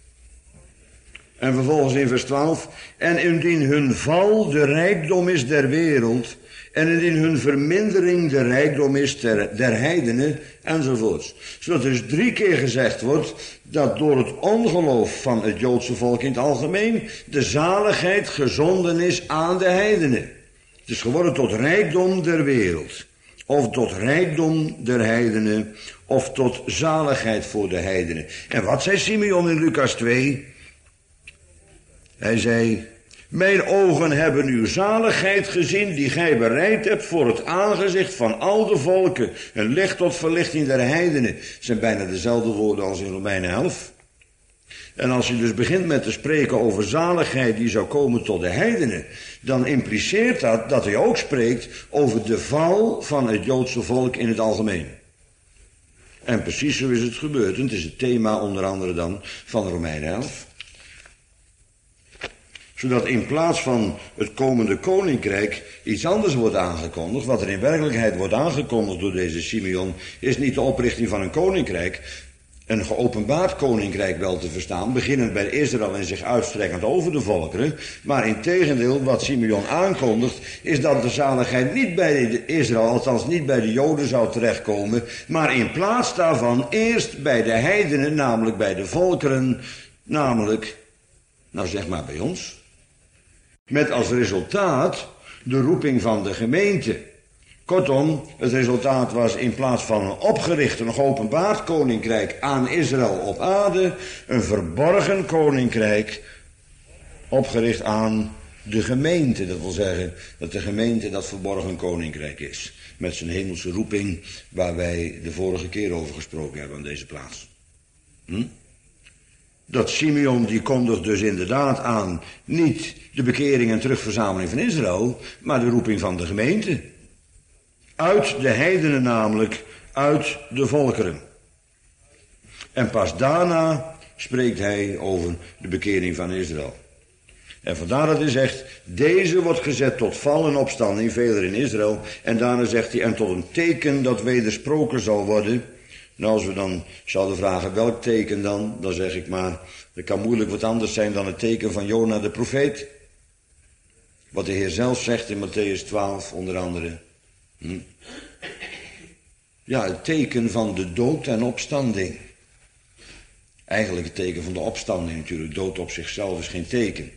En vervolgens in vers 12, en indien hun val de rijkdom is der wereld, en indien hun vermindering de rijkdom is der heidenen, enzovoorts. Zodat dus 3 keer gezegd wordt dat door het ongeloof van het Joodse volk in het algemeen de zaligheid gezonden is aan de heidenen. Het is geworden tot rijkdom der wereld, of tot rijkdom der heidenen, of tot zaligheid voor de heidenen. En wat zei Simeon in Lucas 2? Hij zei, mijn ogen hebben uw zaligheid gezien die gij bereid hebt voor het aangezicht van al de volken. Een licht tot verlichting der heidenen. Het zijn bijna dezelfde woorden als in Romeinen 11. En als je dus begint met te spreken over zaligheid die zou komen tot de heidenen, dan impliceert dat hij ook spreekt over de val van het Joodse volk in het algemeen. En precies zo is het gebeurd. En het is het thema onder andere dan van Romeinen 11. Zodat in plaats van het komende koninkrijk iets anders wordt aangekondigd. Wat er in werkelijkheid wordt aangekondigd door deze Simeon is niet de oprichting van een koninkrijk. Een geopenbaard koninkrijk wel te verstaan, beginnend bij Israël en zich uitstrekkend over de volkeren. Maar integendeel, wat Simeon aankondigt, is dat de zaligheid niet bij Israël, althans niet bij de Joden zou terechtkomen, maar in plaats daarvan eerst bij de heidenen, namelijk bij de volkeren, namelijk, nou zeg maar bij ons. Met als resultaat de roeping van de gemeente. Kortom, het resultaat was in plaats van een opgericht, een geopenbaard koninkrijk aan Israël op aarde, een verborgen koninkrijk opgericht aan de gemeente. Dat wil zeggen dat de gemeente dat verborgen koninkrijk is. Met zijn hemelse roeping waar wij de vorige keer over gesproken hebben aan deze plaats. Dat Simeon die kondigt dus inderdaad aan niet de bekering en terugverzameling van Israël, maar de roeping van de gemeente. Uit de heidenen namelijk, uit de volkeren. En pas daarna spreekt hij over de bekering van Israël. En vandaar dat hij zegt, deze wordt gezet tot val en opstanding, velen in Israël. En daarna zegt hij, en tot een teken dat wedersproken zal worden. Nou, als we dan zouden vragen, welk teken dan zeg ik maar, het kan moeilijk wat anders zijn dan het teken van Jona de profeet. Wat de Heer zelf zegt in Matthäus 12, onder andere. Ja, het teken van de dood en opstanding. Eigenlijk het teken van de opstanding natuurlijk. Dood op zichzelf is geen teken.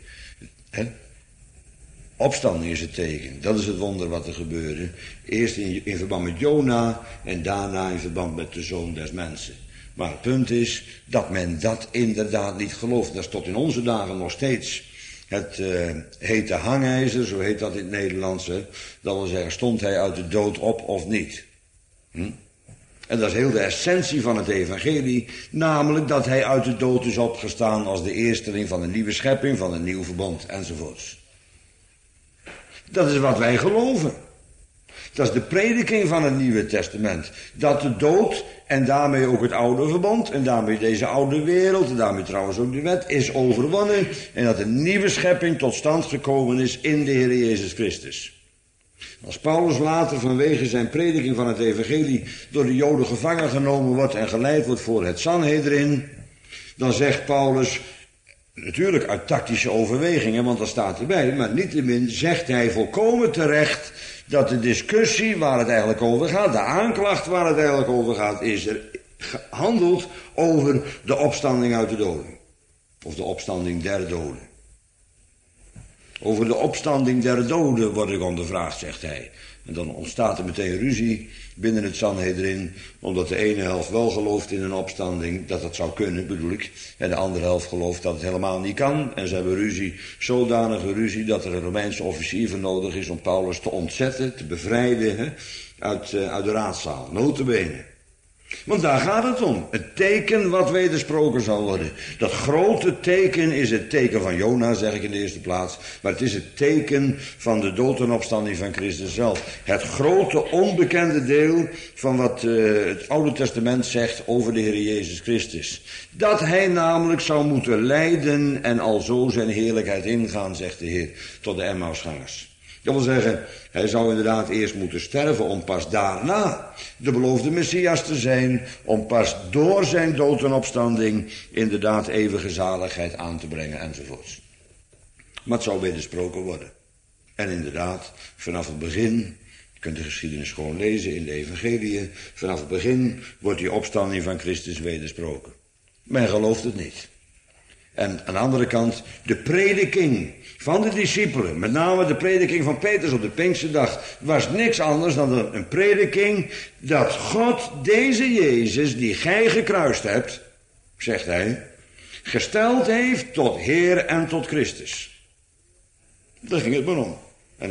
Opstanding is het teken. Dat is het wonder wat er gebeurde. Eerst in verband met Jona en daarna in verband met de Zoon des Mensen. Maar het punt is dat men dat inderdaad niet gelooft. Dat is tot in onze dagen nog steeds het hete hangijzer, zo heet dat in het Nederlands. Dat wil zeggen, stond hij uit de dood op of niet? En dat is heel de essentie van het evangelie, namelijk dat hij uit de dood is opgestaan als de eersteling van een nieuwe schepping, van een nieuw verbond enzovoorts. Dat is wat wij geloven. Dat is de prediking van het Nieuwe Testament. Dat de dood en daarmee ook het oude verbond en daarmee deze oude wereld en daarmee trouwens ook de wet is overwonnen en dat een nieuwe schepping tot stand gekomen is in de Heer Jezus Christus. Als Paulus later vanwege zijn prediking van het evangelie door de Joden gevangen genomen wordt en geleid wordt voor het Sanhedrin, dan zegt Paulus, Natuurlijk uit tactische overwegingen, want dat staat erbij. Maar niettemin zegt hij volkomen terecht dat de discussie waar het eigenlijk over gaat, de aanklacht waar het eigenlijk over gaat, handelt over de opstanding uit de doden. Of de opstanding der doden. Over de opstanding der doden word ik ondervraagd, zegt hij. En dan ontstaat er meteen ruzie binnen het Sanhedrin, omdat de ene helft wel gelooft in een opstanding, dat dat zou kunnen, bedoel ik. En de andere helft gelooft dat het helemaal niet kan. En ze hebben ruzie, zodanige ruzie, dat er een Romeinse officier voor nodig is om Paulus te ontzetten, te bevrijden uit de raadzaal. Nota bene. Want daar gaat het om. Het teken wat wedersproken zal worden. Dat grote teken is het teken van Jona, zeg ik in de eerste plaats. Maar het is het teken van de dood en opstanding van Christus zelf. Het grote onbekende deel van wat het Oude Testament zegt over de Heer Jezus Christus. Dat hij namelijk zou moeten lijden en alzo zijn heerlijkheid ingaan, zegt de Heer, tot de Emmausgangers. Dat wil zeggen, hij zou inderdaad eerst moeten sterven om pas daarna de beloofde Messias te zijn, om pas door zijn dood en opstanding inderdaad eeuwige zaligheid aan te brengen enzovoorts. Maar het zou wedersproken worden. En inderdaad, vanaf het begin, je kunt de geschiedenis gewoon lezen in de evangeliën, vanaf het begin wordt die opstanding van Christus wedersproken. Men gelooft het niet. En aan de andere kant, de prediking van de discipelen, met name de prediking van Petrus op de Pinksterdag, was niks anders dan een prediking dat God deze Jezus, die gij gekruist hebt, zegt hij, gesteld heeft tot Heer en tot Christus. Daar ging het maar om. En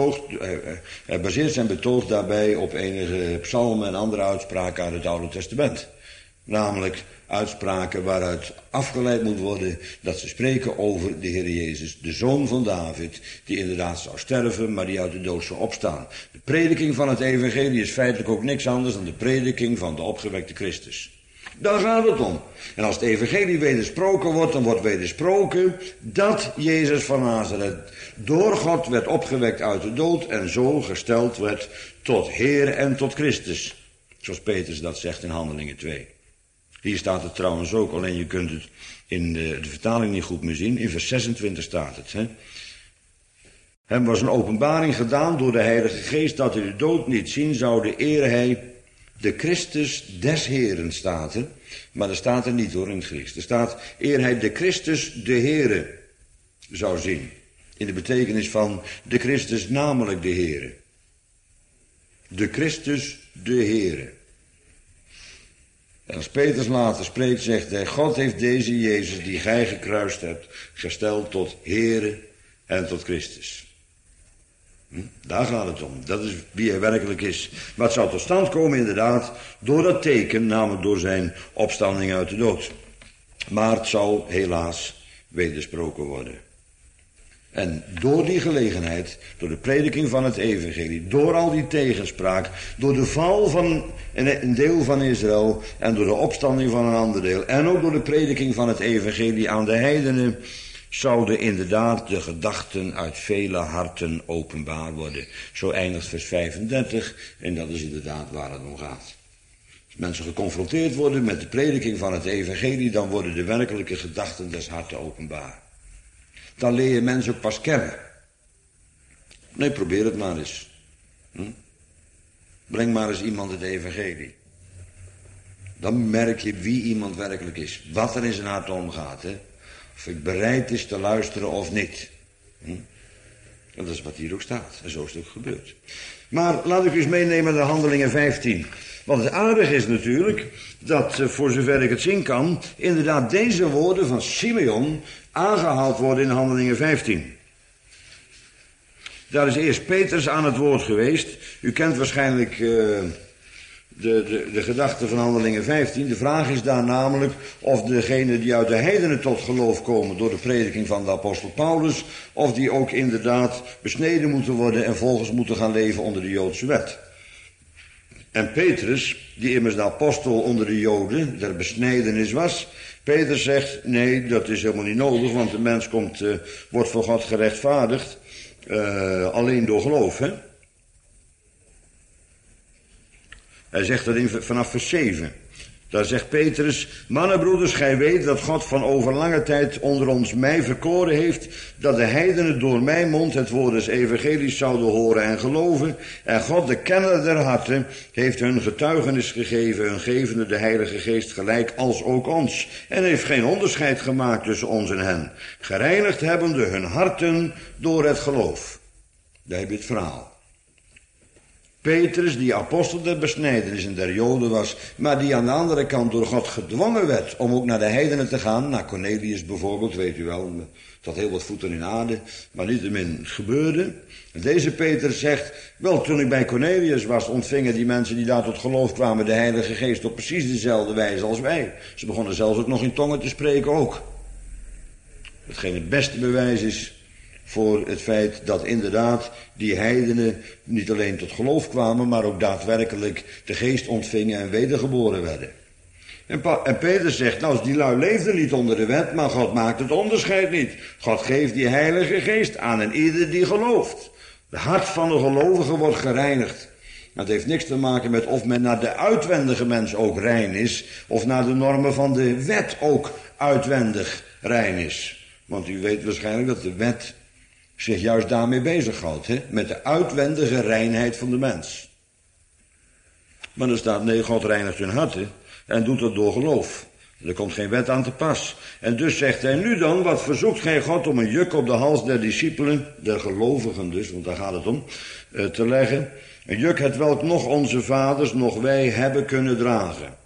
hij baseert zijn betoog daarbij op enige psalmen en andere uitspraken uit het Oude Testament. Namelijk uitspraken waaruit afgeleid moet worden dat ze spreken over de Heer Jezus, de Zoon van David, die inderdaad zou sterven, maar die uit de dood zou opstaan. De prediking van het evangelie is feitelijk ook niks anders dan de prediking van de opgewekte Christus. Daar gaat het om. En als het evangelie wedersproken wordt, dan wordt wedersproken dat Jezus van Nazareth door God werd opgewekt uit de dood en zo gesteld werd tot Heer en tot Christus. Zoals Petrus dat zegt in Handelingen 2. Hier staat het trouwens ook, alleen je kunt het in de vertaling niet goed meer zien. In vers 26 staat het. Hem was een openbaring gedaan door de Heilige Geest dat hij de dood niet zien zou, eer hij de Christus des Heren staat er. Maar er staat er niet hoor in het Grieks. Er staat eer hij de Christus de Here zou zien. In de betekenis van de Christus namelijk de Here. De Christus de Here. En als Petrus later spreekt, zegt hij, God heeft deze Jezus die gij gekruist hebt, gesteld tot Heere en tot Christus. Daar gaat het om. Dat is wie hij werkelijk is. Maar het zou tot stand komen inderdaad door dat teken, namelijk door zijn opstanding uit de dood. Maar het zou helaas wedersproken worden. En door die gelegenheid, door de prediking van het evangelie, door al die tegenspraak, door de val van een deel van Israël en door de opstanding van een ander deel en ook door de prediking van het evangelie aan de heidenen, zouden inderdaad de gedachten uit vele harten openbaar worden. Zo eindigt vers 35 en dat is inderdaad waar het om gaat. Als mensen geconfronteerd worden met de prediking van het evangelie, dan worden de werkelijke gedachten des harten openbaar. Dan leer je mensen ook pas kennen. Nee, probeer het maar eens. Breng maar eens iemand het evangelie. Dan merk je wie iemand werkelijk is. Wat er in zijn hart omgaat. Hè? Of ik bereid is te luisteren of niet. En dat is wat hier ook staat. En zo is het ook gebeurd. Maar laat ik u eens meenemen naar Handelingen 15. Want het aardige is natuurlijk dat, voor zover ik het zien kan, inderdaad deze woorden van Simeon aangehaald worden in Handelingen 15. Daar is eerst Petrus aan het woord geweest. U kent waarschijnlijk de gedachte van Handelingen 15. De vraag is daar namelijk of degenen die uit de heidenen tot geloof komen door de prediking van de apostel Paulus, of die ook inderdaad besneden moeten worden en volgens moeten gaan leven onder de Joodse wet. En Petrus, die immers de apostel onder de Joden, der besnijdenis was, Petrus zegt, nee, dat is helemaal niet nodig, want de mens wordt voor God gerechtvaardigd, alleen door geloof, hè. Hij zegt dat vanaf vers 7. Daar zegt Petrus: mannen, broeders, gij weet dat God van over lange tijd onder ons mij verkoren heeft, dat de heidenen door mijn mond het woord des evangelies zouden horen en geloven. En God, de kenner der harten, heeft hun getuigenis gegeven, hun gevende de Heilige Geest gelijk als ook ons. En heeft geen onderscheid gemaakt tussen ons en hen, gereinigd hebbende hun harten door het geloof. Daar heb je het verhaal. Petrus, die apostel der besnijdenis en der Joden was, maar die aan de andere kant door God gedwongen werd om ook naar de heidenen te gaan, naar Cornelius bijvoorbeeld, weet u wel, het had heel wat voeten in aarde, maar niettemin het gebeurde. En deze Petrus zegt, wel, toen ik bij Cornelius was, ontvingen die mensen die daar tot geloof kwamen de Heilige Geest op precies dezelfde wijze als wij. Ze begonnen zelfs ook nog in tongen te spreken ook. Hetgeen het beste bewijs is voor het feit dat inderdaad die heidenen niet alleen tot geloof kwamen, maar ook daadwerkelijk de geest ontvingen en wedergeboren werden. En Petrus zegt, nou, die lui leefden niet onder de wet, maar God maakt het onderscheid niet. God geeft die Heilige Geest aan en ieder die gelooft. De hart van de gelovige wordt gereinigd. Het heeft niks te maken met of men naar de uitwendige mens ook rein is, of naar de normen van de wet ook uitwendig rein is. Want u weet waarschijnlijk dat de wet zich juist daarmee bezighoudt, met de uitwendige reinheid van de mens. Maar er staat, nee, God reinigt hun harten en doet dat door geloof. Er komt geen wet aan te pas. En dus zegt hij, nu dan, wat verzoekt gij God om een juk op de hals der discipelen, der gelovigen dus, want daar gaat het om, te leggen. Een juk hetwelk nog onze vaders, nog wij hebben kunnen dragen.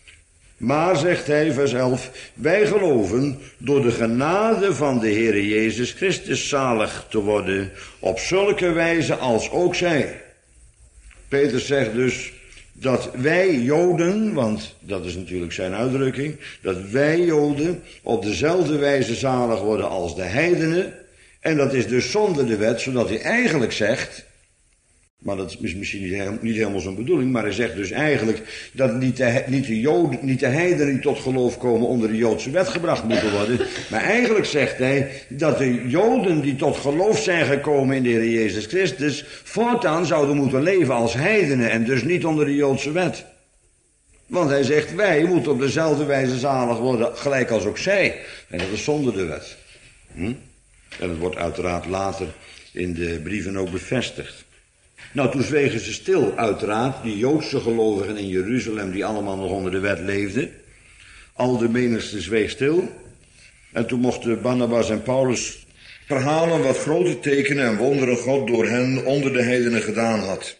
Maar, zegt hij, vers 11, wij geloven door de genade van de Heere Jezus Christus zalig te worden, op zulke wijze als ook zij. Petrus zegt dus dat wij Joden, want dat is natuurlijk zijn uitdrukking, dat wij Joden op dezelfde wijze zalig worden als de heidenen. En dat is dus zonder de wet, zodat hij eigenlijk zegt, maar dat is misschien niet helemaal zijn bedoeling, maar hij zegt dus eigenlijk dat niet de heidenen die tot geloof komen onder de Joodse wet gebracht moeten worden. Maar eigenlijk zegt hij dat de Joden die tot geloof zijn gekomen in de Heer Jezus Christus voortaan zouden moeten leven als heidenen en dus niet onder de Joodse wet. Want hij zegt, wij moeten op dezelfde wijze zalig worden, gelijk als ook zij. En dat is zonder de wet. En dat wordt uiteraard later in de brieven ook bevestigd. Nou, toen zwegen ze stil, uiteraard, die Joodse gelovigen in Jeruzalem, die allemaal nog onder de wet leefden. Al de menigste zweeg stil. En toen mochten Barnabas en Paulus verhalen wat grote tekenen en wonderen God door hen onder de heidenen gedaan had.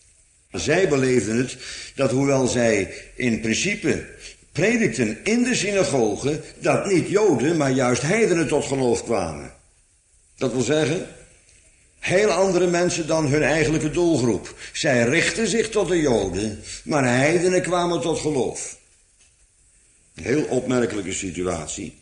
Zij beleefden het, dat hoewel zij in principe predikten in de synagoge, dat niet Joden, maar juist heidenen tot geloof kwamen. Dat wil zeggen, heel andere mensen dan hun eigenlijke doelgroep. Zij richten zich tot de Joden, maar heidenen kwamen tot geloof. Een heel opmerkelijke situatie.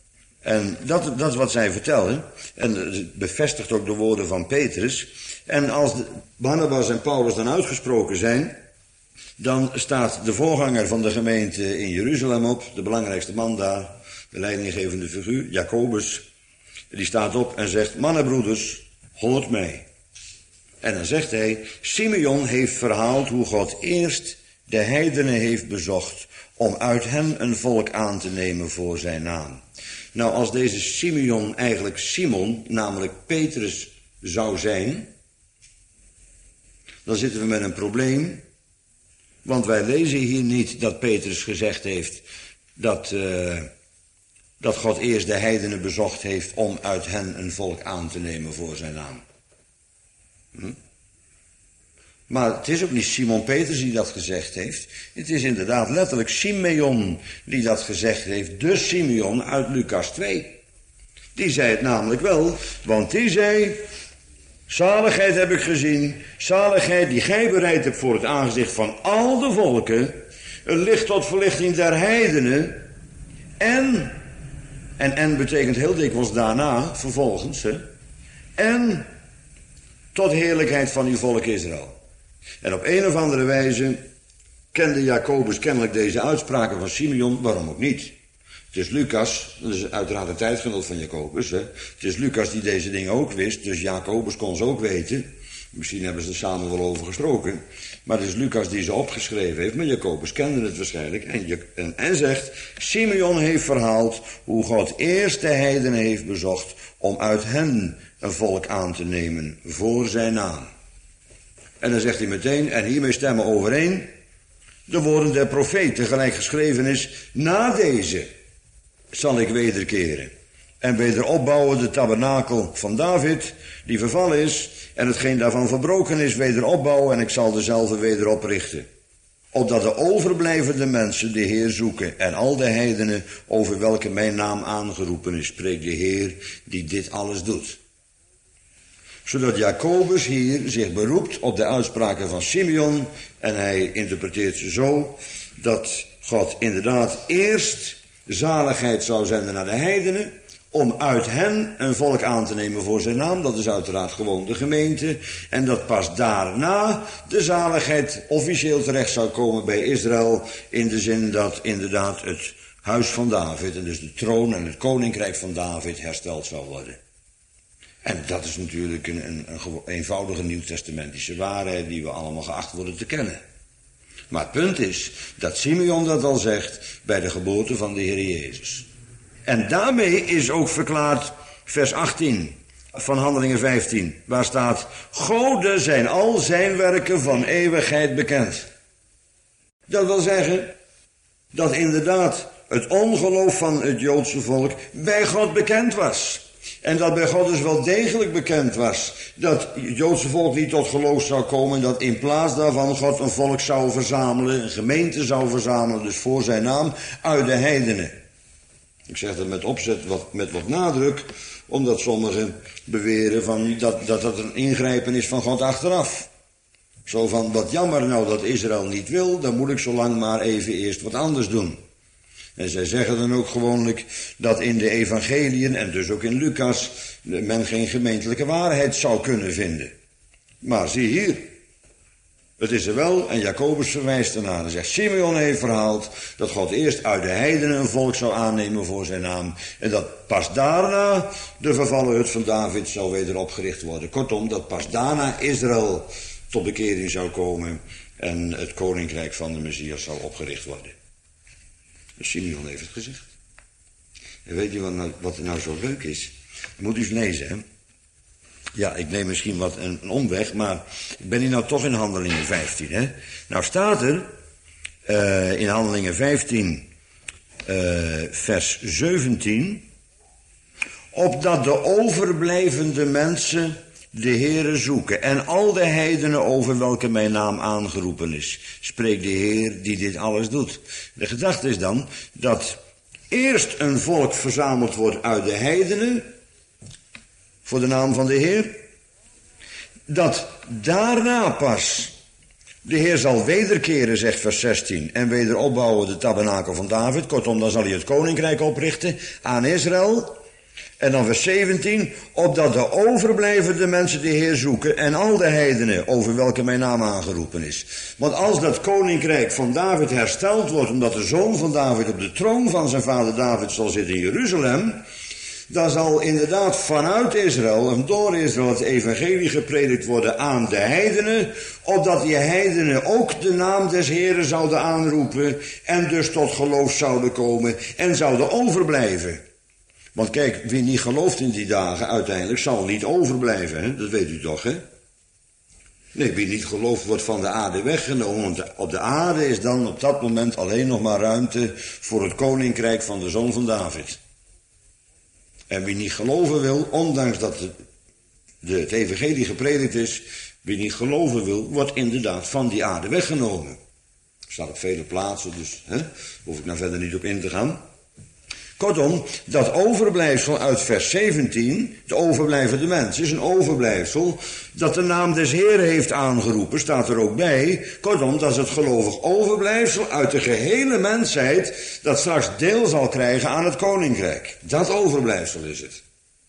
En dat is wat zij vertellen. En het bevestigt ook de woorden van Petrus. En als Barnabas en Paulus dan uitgesproken zijn, dan staat de voorganger van de gemeente in Jeruzalem op, de belangrijkste man daar, de leidinggevende figuur, Jacobus. Die staat op en zegt, mannenbroeders, hoort mij. En dan zegt hij, Simeon heeft verhaald hoe God eerst de heidenen heeft bezocht om uit hen een volk aan te nemen voor zijn naam. Nou, als deze Simeon eigenlijk Simon, namelijk Petrus, zou zijn, dan zitten we met een probleem. Want wij lezen hier niet dat Petrus gezegd heeft dat God eerst de heidenen bezocht heeft om uit hen een volk aan te nemen voor zijn naam. Maar het is ook niet Simon Petrus die dat gezegd heeft. Het is inderdaad letterlijk Simeon die dat gezegd heeft. De Simeon uit Lucas 2. Die zei het namelijk wel, want die zei, zaligheid heb ik gezien, zaligheid die gij bereid hebt voor het aangezicht van al de volken, een licht tot verlichting der heidenen, en betekent heel dikwijls daarna, vervolgens, en tot heerlijkheid van uw volk Israël. En op een of andere wijze kende Jacobus kennelijk deze uitspraken van Simeon, waarom ook niet. Het is Lucas, dat is uiteraard een tijdgenoot van Jacobus, Het is Lucas die deze dingen ook wist, dus Jacobus kon ze ook weten. Misschien hebben ze er samen wel over gesproken. Maar het is Lucas die ze opgeschreven heeft. Maar Jacobus kende het waarschijnlijk. En zegt, Simeon heeft verhaald hoe God eerst de heidenen heeft bezocht om uit hen een volk aan te nemen voor zijn naam. En dan zegt hij meteen, en hiermee stemmen overeen de woorden der profeten, gelijk geschreven is, na deze zal ik wederkeren en wederopbouwen de tabernakel van David, die vervallen is, en hetgeen daarvan verbroken is, wederopbouwen, en ik zal dezelfde weder oprichten. Opdat de overblijvende mensen de Heer zoeken en al de heidenen over welke mijn naam aangeroepen is, spreekt de Heer die dit alles doet. Zodat Jacobus hier zich beroept op de uitspraken van Simeon en hij interpreteert ze zo dat God inderdaad eerst zaligheid zou zenden naar de heidenen om uit hen een volk aan te nemen voor zijn naam. Dat is uiteraard gewoon de gemeente. En dat pas daarna de zaligheid officieel terecht zou komen bij Israël, in de zin dat inderdaad het huis van David, en dus de troon en het koninkrijk van David, hersteld zou worden. En dat is natuurlijk een eenvoudige nieuwtestamentische waarheid die we allemaal geacht worden te kennen. Maar het punt is dat Simeon dat al zegt bij de geboorte van de Heer Jezus. En daarmee is ook verklaard vers 18 van Handelingen 15, waar staat, Gode zijn al zijn werken van eeuwigheid bekend. Dat wil zeggen dat inderdaad het ongeloof van het Joodse volk bij God bekend was. En dat bij God dus wel degelijk bekend was dat het Joodse volk niet tot geloof zou komen en dat in plaats daarvan God een volk zou verzamelen, een gemeente zou verzamelen, dus voor zijn naam, uit de heidenen. Ik zeg dat met opzet, met wat nadruk, omdat sommigen beweren van dat een ingrijpen is van God achteraf. Zo van, wat jammer nou dat Israël niet wil, dan moet ik zolang maar even eerst wat anders doen. En zij zeggen dan ook gewoonlijk dat in de evangeliën en dus ook in Lucas men geen gemeentelijke waarheid zou kunnen vinden. Maar zie hier, het is er wel en Jacobus verwijst ernaar. Hij zegt, Simeon heeft verhaald dat God eerst uit de heidenen een volk zou aannemen voor zijn naam. En dat pas daarna de vervallen hut van David zou weder opgericht worden. Kortom, dat pas daarna Israël tot bekering zou komen en het koninkrijk van de Messias zou opgericht worden. Simeon heeft het gezegd. En weet je wat er nou zo leuk is? Je moet eens lezen, hè. Ja, ik neem misschien wat een omweg, maar ik ben hier nou toch in Handelingen 15, hè. Nou staat er in Handelingen 15, vers 17, opdat de overblijvende mensen de Heere zoeken en al de heidenen over welke mijn naam aangeroepen is, spreekt de Heer die dit alles doet. De gedachte is dan dat eerst een volk verzameld wordt uit de heidenen voor de naam van de Heer, dat daarna pas de Heer zal wederkeren, zegt vers 16, en weder opbouwen de tabernakel van David. Kortom, dan zal hij het koninkrijk oprichten aan Israël. En dan vers 17, opdat de overblijvende mensen de Heer zoeken en al de heidenen over welke mijn naam aangeroepen is. Want als dat koninkrijk van David hersteld wordt, omdat de zoon van David op de troon van zijn vader David zal zitten in Jeruzalem, dan zal inderdaad vanuit Israël en door Israël het evangelie gepredikt worden aan de heidenen, opdat die heidenen ook de naam des Heeren zouden aanroepen en dus tot geloof zouden komen en zouden overblijven. Want kijk, wie niet gelooft in die dagen, uiteindelijk zal niet overblijven, hè? Dat weet u toch, hè? Nee, wie niet gelooft wordt van de aarde weggenomen, want op de aarde is dan op dat moment alleen nog maar ruimte voor het koninkrijk van de zoon van David. En wie niet geloven wil, ondanks dat het evangelie gepredikt is, wie niet geloven wil, wordt inderdaad van die aarde weggenomen. Dat staat op vele plaatsen, dus hoef ik nou verder niet op in te gaan. Kortom, dat overblijfsel uit vers 17, de overblijvende mens, is een overblijfsel dat de naam des Heeren heeft aangeroepen, staat er ook bij. Kortom, dat is het gelovig overblijfsel uit de gehele mensheid dat straks deel zal krijgen aan het koninkrijk. Dat overblijfsel is het.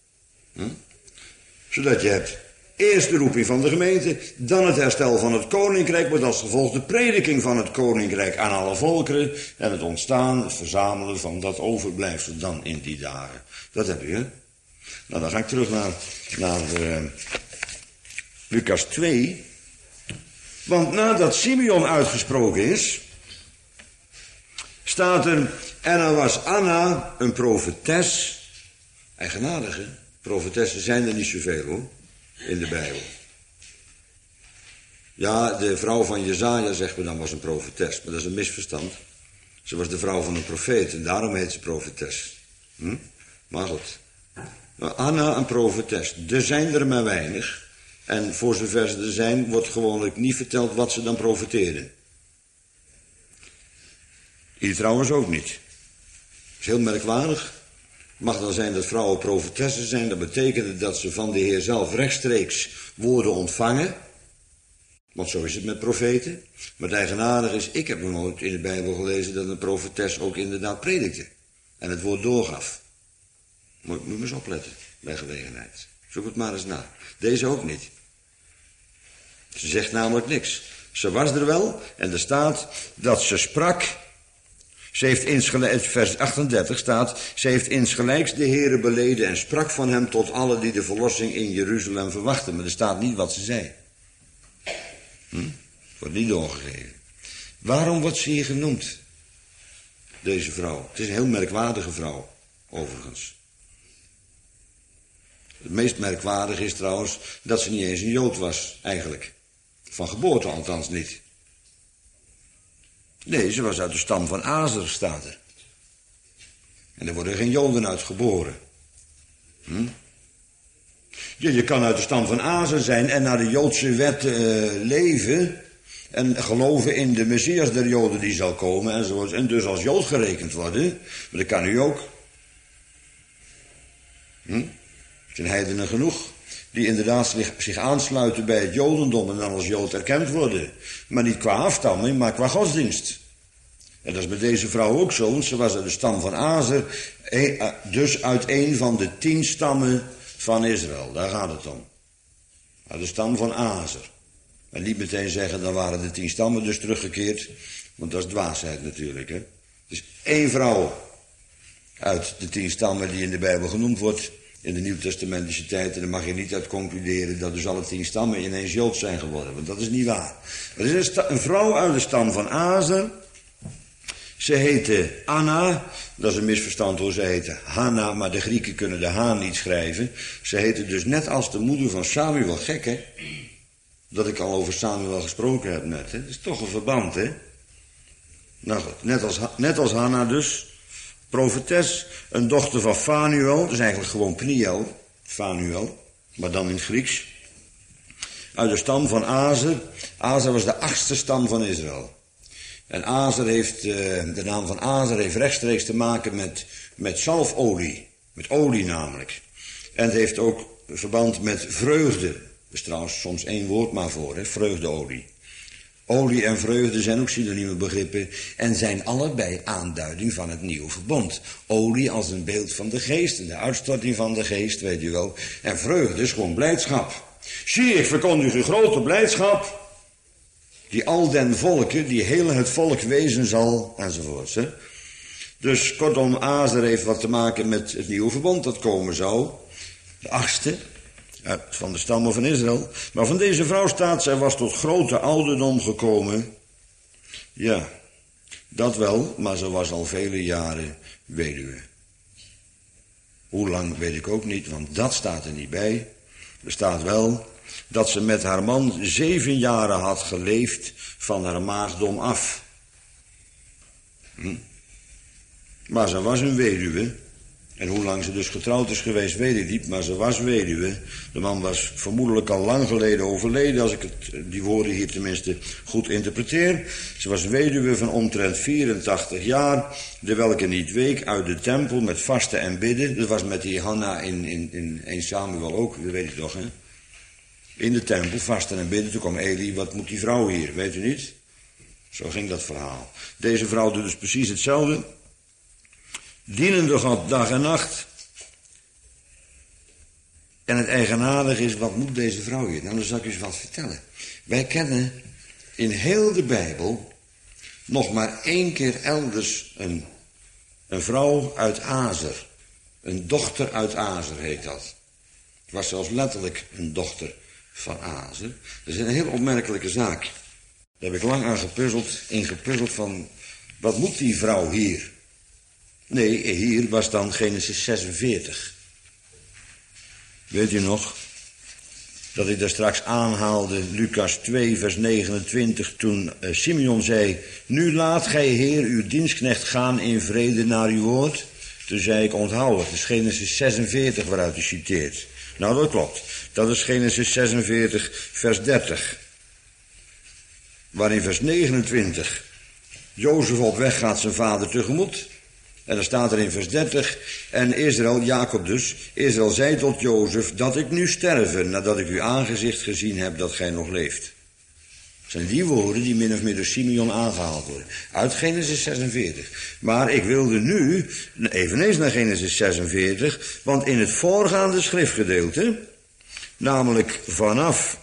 Zodat je hebt eerst de roeping van de gemeente, dan het herstel van het koninkrijk, met als gevolg de prediking van het koninkrijk aan alle volkeren en het ontstaan, het verzamelen van dat overblijfsel dan in die dagen. Dat heb je, hè? Nou, dan ga ik terug naar Lucas 2. Want nadat Simeon uitgesproken is, staat er, en er was Anna een profetes. Eigenaardige profetessen zijn er niet zoveel hoor, in de Bijbel. Ja, de vrouw van Jesaja, zegt men dan, was een profetes, maar dat is een misverstand. Ze was de vrouw van een profeet en daarom heet ze profetes. Maar goed. Maar Anna een profetes. Er zijn er maar weinig. En voor zover ze er zijn, wordt gewoonlijk niet verteld wat ze dan profeteerden. Hier trouwens ook niet. Dat is heel merkwaardig. Het mag dan zijn dat vrouwen profetessen zijn. Dat betekent dat ze van de Heer zelf rechtstreeks woorden ontvangen. Want zo is het met profeten. Maar het eigenaardige is, ik heb nog nooit in de Bijbel gelezen dat een profetes ook inderdaad predikte. En het woord doorgaf. Moet je eens opletten, bij gelegenheid. Zoek het maar eens na. Deze ook niet. Ze zegt namelijk niks. Ze was er wel en er staat dat ze sprak. Ze heeft insgelijks, vers 38 staat, ze heeft insgelijks de Heere beleden en sprak van hem tot allen die de verlossing in Jeruzalem verwachten. Maar er staat niet wat ze zei. Wordt niet doorgegeven. Waarom wordt ze hier genoemd? Deze vrouw. Het is een heel merkwaardige vrouw, overigens. Het meest merkwaardige is trouwens dat ze niet eens een Jood was, eigenlijk. Van geboorte althans niet. Nee, ze was uit de stam van Azer, staat er. En er worden geen Joden uit geboren. Je kan uit de stam van Azer zijn en naar de Joodse wet leven en geloven in de Messias der Joden die zal komen enzovoort. En dus als Jood gerekend worden. Maar dat kan u ook. Er zijn heidenen genoeg die inderdaad zich aansluiten bij het Jodendom en dan als Jood erkend worden. Maar niet qua afstamming, maar qua godsdienst. En dat is met deze vrouw ook zo, want ze was uit de stam van Azer, dus uit een van de 10 stammen van Israël. Daar gaat het om. Uit de stam van Azer. En niet meteen zeggen, dan waren de 10 stammen dus teruggekeerd, want dat is dwaasheid natuurlijk. Hè? Dus 1 vrouw uit de 10 stammen die in de Bijbel genoemd wordt, in de Nieuwtestamentische tijd, en dan mag je niet uit concluderen dat dus alle 10 stammen ineens Joods zijn geworden, want dat is niet waar. Er is een vrouw uit de stam van Azer. Ze heette Anna, dat is een misverstand hoor, ze heette Hanna, maar de Grieken kunnen de H niet schrijven. Ze heette dus net als de moeder van Samuel, gek hè, dat ik al over Samuel gesproken heb net, hè. Dat is toch een verband hè. Nou goed, net als Hanna dus, profetes, een dochter van Fanuel, dat is eigenlijk gewoon Pniel, Fanuel, maar dan in het Grieks. Uit de stam van Azer. Azer was de 8e stam van Israël. En Azer heeft, de naam van Azer heeft rechtstreeks te maken met zalfolie. Met olie namelijk. En het heeft ook verband met vreugde. Er is trouwens soms 1 woord maar voor, hè, vreugdeolie. Olie en vreugde zijn ook synonieme begrippen en zijn allebei aanduiding van het nieuwe verbond. Olie als een beeld van de geest, de uitstorting van de geest, weet u wel. En vreugde is gewoon blijdschap. Zie, ik verkondig u grote blijdschap, die al den volken, die heel het volk wezen zal, enzovoorts. Hè. Dus kortom, Azer heeft wat te maken met het nieuwe verbond dat komen zou. De 8e, van de stammen van Israël. Maar van deze vrouw staat, zij was tot grote ouderdom gekomen. Ja, dat wel, maar ze was al vele jaren weduwe. Hoe lang weet ik ook niet, want dat staat er niet bij. Er staat wel dat ze met haar man 7 jaren had geleefd van haar maagdom af. Maar ze was een weduwe. En hoe lang ze dus getrouwd is geweest, weet ik niet, maar ze was weduwe. De man was vermoedelijk al lang geleden overleden, als ik die woorden hier tenminste goed interpreteer. Ze was weduwe van omtrent 84 jaar, de welke niet week uit de tempel met vasten en bidden. Dat was met die Hanna in 1 Samuel ook, dat weet ik toch, hè. In de tempel, vasten en bidden. Toen kwam Eli, wat moet die vrouw hier, weet u niet? Zo ging dat verhaal. Deze vrouw doet dus precies hetzelfde. Dienende God dag en nacht. En het eigenaardige is, wat moet deze vrouw hier? Nou, dan zal ik u eens wat vertellen. Wij kennen in heel de Bijbel nog maar 1 keer elders een vrouw uit Azer. Een dochter uit Azer heet dat. Het was zelfs letterlijk een dochter van Azer. Dat is een heel opmerkelijke zaak. Daar heb ik lang aan gepuzzeld van, wat moet die vrouw hier? Nee, hier was dan Genesis 46. Weet u nog? Dat ik daar straks aanhaalde, Lucas 2 vers 29, toen Simeon zei, nu laat gij Heer uw dienstknecht gaan in vrede naar uw woord. Toen zei ik, onthoud het, dat is Genesis 46 waaruit u citeert. Nou, dat klopt. Dat is Genesis 46 vers 30. Waarin vers 29 Jozef op weg gaat zijn vader tegemoet. En dan staat er in vers 30, en Israël, Jacob dus, Israël zei tot Jozef, dat ik nu sterven, nadat ik uw aangezicht gezien heb dat gij nog leeft. Dat zijn die woorden die min of meer door Simeon aangehaald worden. Uit Genesis 46. Maar ik wilde nu eveneens naar Genesis 46, want in het voorgaande schriftgedeelte, namelijk vanaf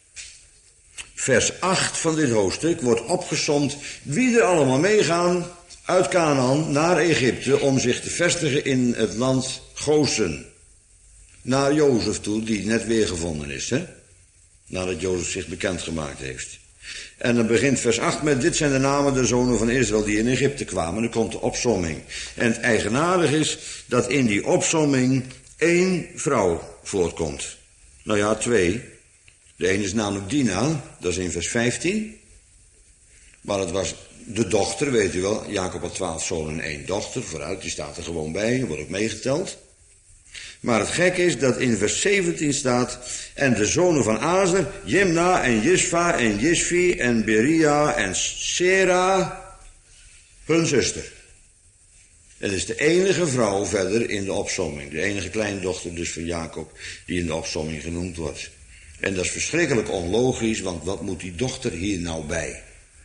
vers 8 van dit hoofdstuk, wordt opgesomd wie er allemaal meegaan uit Kanaan naar Egypte om zich te vestigen in het land Gosen. Naar Jozef toe, die net weer gevonden is, hè? Nadat Jozef zich bekendgemaakt heeft. En dan begint vers 8 met, dit zijn de namen der zonen van Israël die in Egypte kwamen. Dan komt de opsomming. En het eigenaardige is dat in die opsomming 1 vrouw voortkomt. Nou ja, 2. De ene is namelijk Dina, dat is in vers 15. Maar het was de dochter, weet u wel. Jacob had 12 zonen en 1 dochter. Vooruit, die staat er gewoon bij, wordt ook meegeteld. Maar het gekke is dat in vers 17 staat, en de zonen van Azer, Jimna en Jisva en Jisvi en Beria en Sera, hun zuster. Het is de enige vrouw verder in de opsomming. De enige kleindochter dus van Jacob die in de opsomming genoemd wordt. En dat is verschrikkelijk onlogisch, want wat moet die dochter hier nou bij?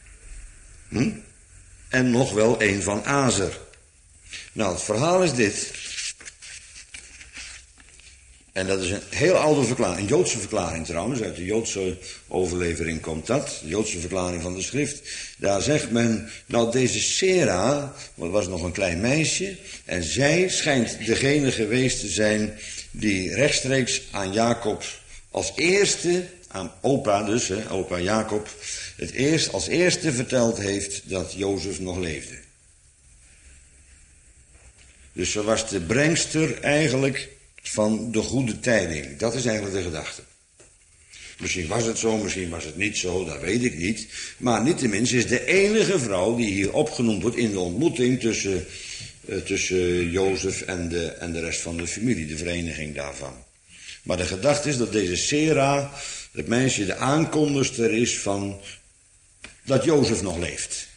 En nog wel een van Azer. Nou, het verhaal is dit. En dat is een heel oude verklaring, een Joodse verklaring trouwens, uit de Joodse overlevering komt dat, de Joodse verklaring van de schrift. Daar zegt men, nou deze Sera, dat was nog een klein meisje, en zij schijnt degene geweest te zijn die rechtstreeks aan Jacob als eerste, aan opa dus, opa Jacob, als eerste verteld heeft dat Jozef nog leefde. Dus ze was de brengster eigenlijk van de goede tijding. Dat is eigenlijk de gedachte. Misschien was het zo, misschien was het niet zo, dat weet ik niet. Maar niettemin, ze is de enige vrouw die hier opgenoemd wordt in de ontmoeting tussen Jozef en de rest van de familie, de vereniging daarvan. Maar de gedachte is dat deze Sera, het meisje, de aankondigster is van dat Jozef nog leeft.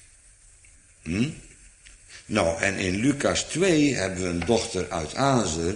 Nou, en in Lucas 2 hebben we een dochter uit Azer